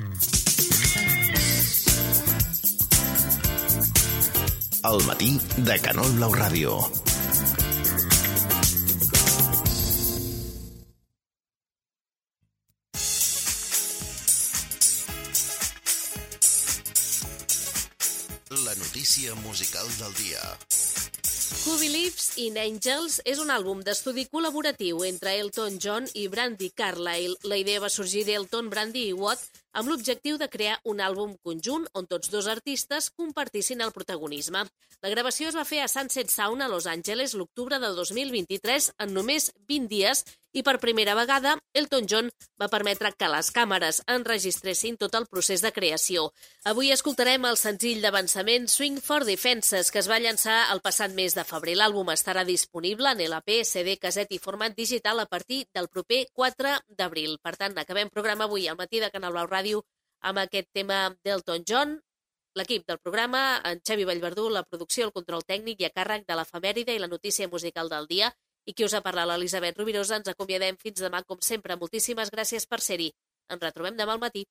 El matí de Canol Blau Ràdio. La notícia musical del dia. Who Believes in Angels és un àlbum d'estudi col·laboratiu entre Elton John i Brandi Carlile. La idea va sorgir d'Elton, Brandi i Watt amb l'objectiu de crear un àlbum conjunt on tots dos artistes compartissin el protagonisme. La gravació es va fer a Sunset Sound a Los Angeles l'octubre de 2023 en només 20 dies i per primera vegada Elton John va permetre que les càmeres enregistressin tot el procés de creació. Avui escoltarem el senzill d'avançament Swing for Defenses, que es va llançar el passat mes de febrer. L'àlbum estarà disponible en LP, CD, caset i format digital a partir del proper 4 d'abril. Per tant, acabem programa avui al matí de Canal Blau Ràdio amb aquest tema d'Elton John. L'equip del programa, en Xavi Vallverdú, la producció, el control tècnic i a càrrec de l'efemèride i la notícia musical del dia. I qui us ha parlat, l'Elisabet Rovirosa. Ens acomiadem fins demà, com sempre. Moltíssimes gràcies per ser-hi. Ens retrobem demà al matí.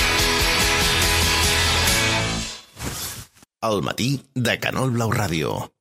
El matí de Canol Blau Ràdio.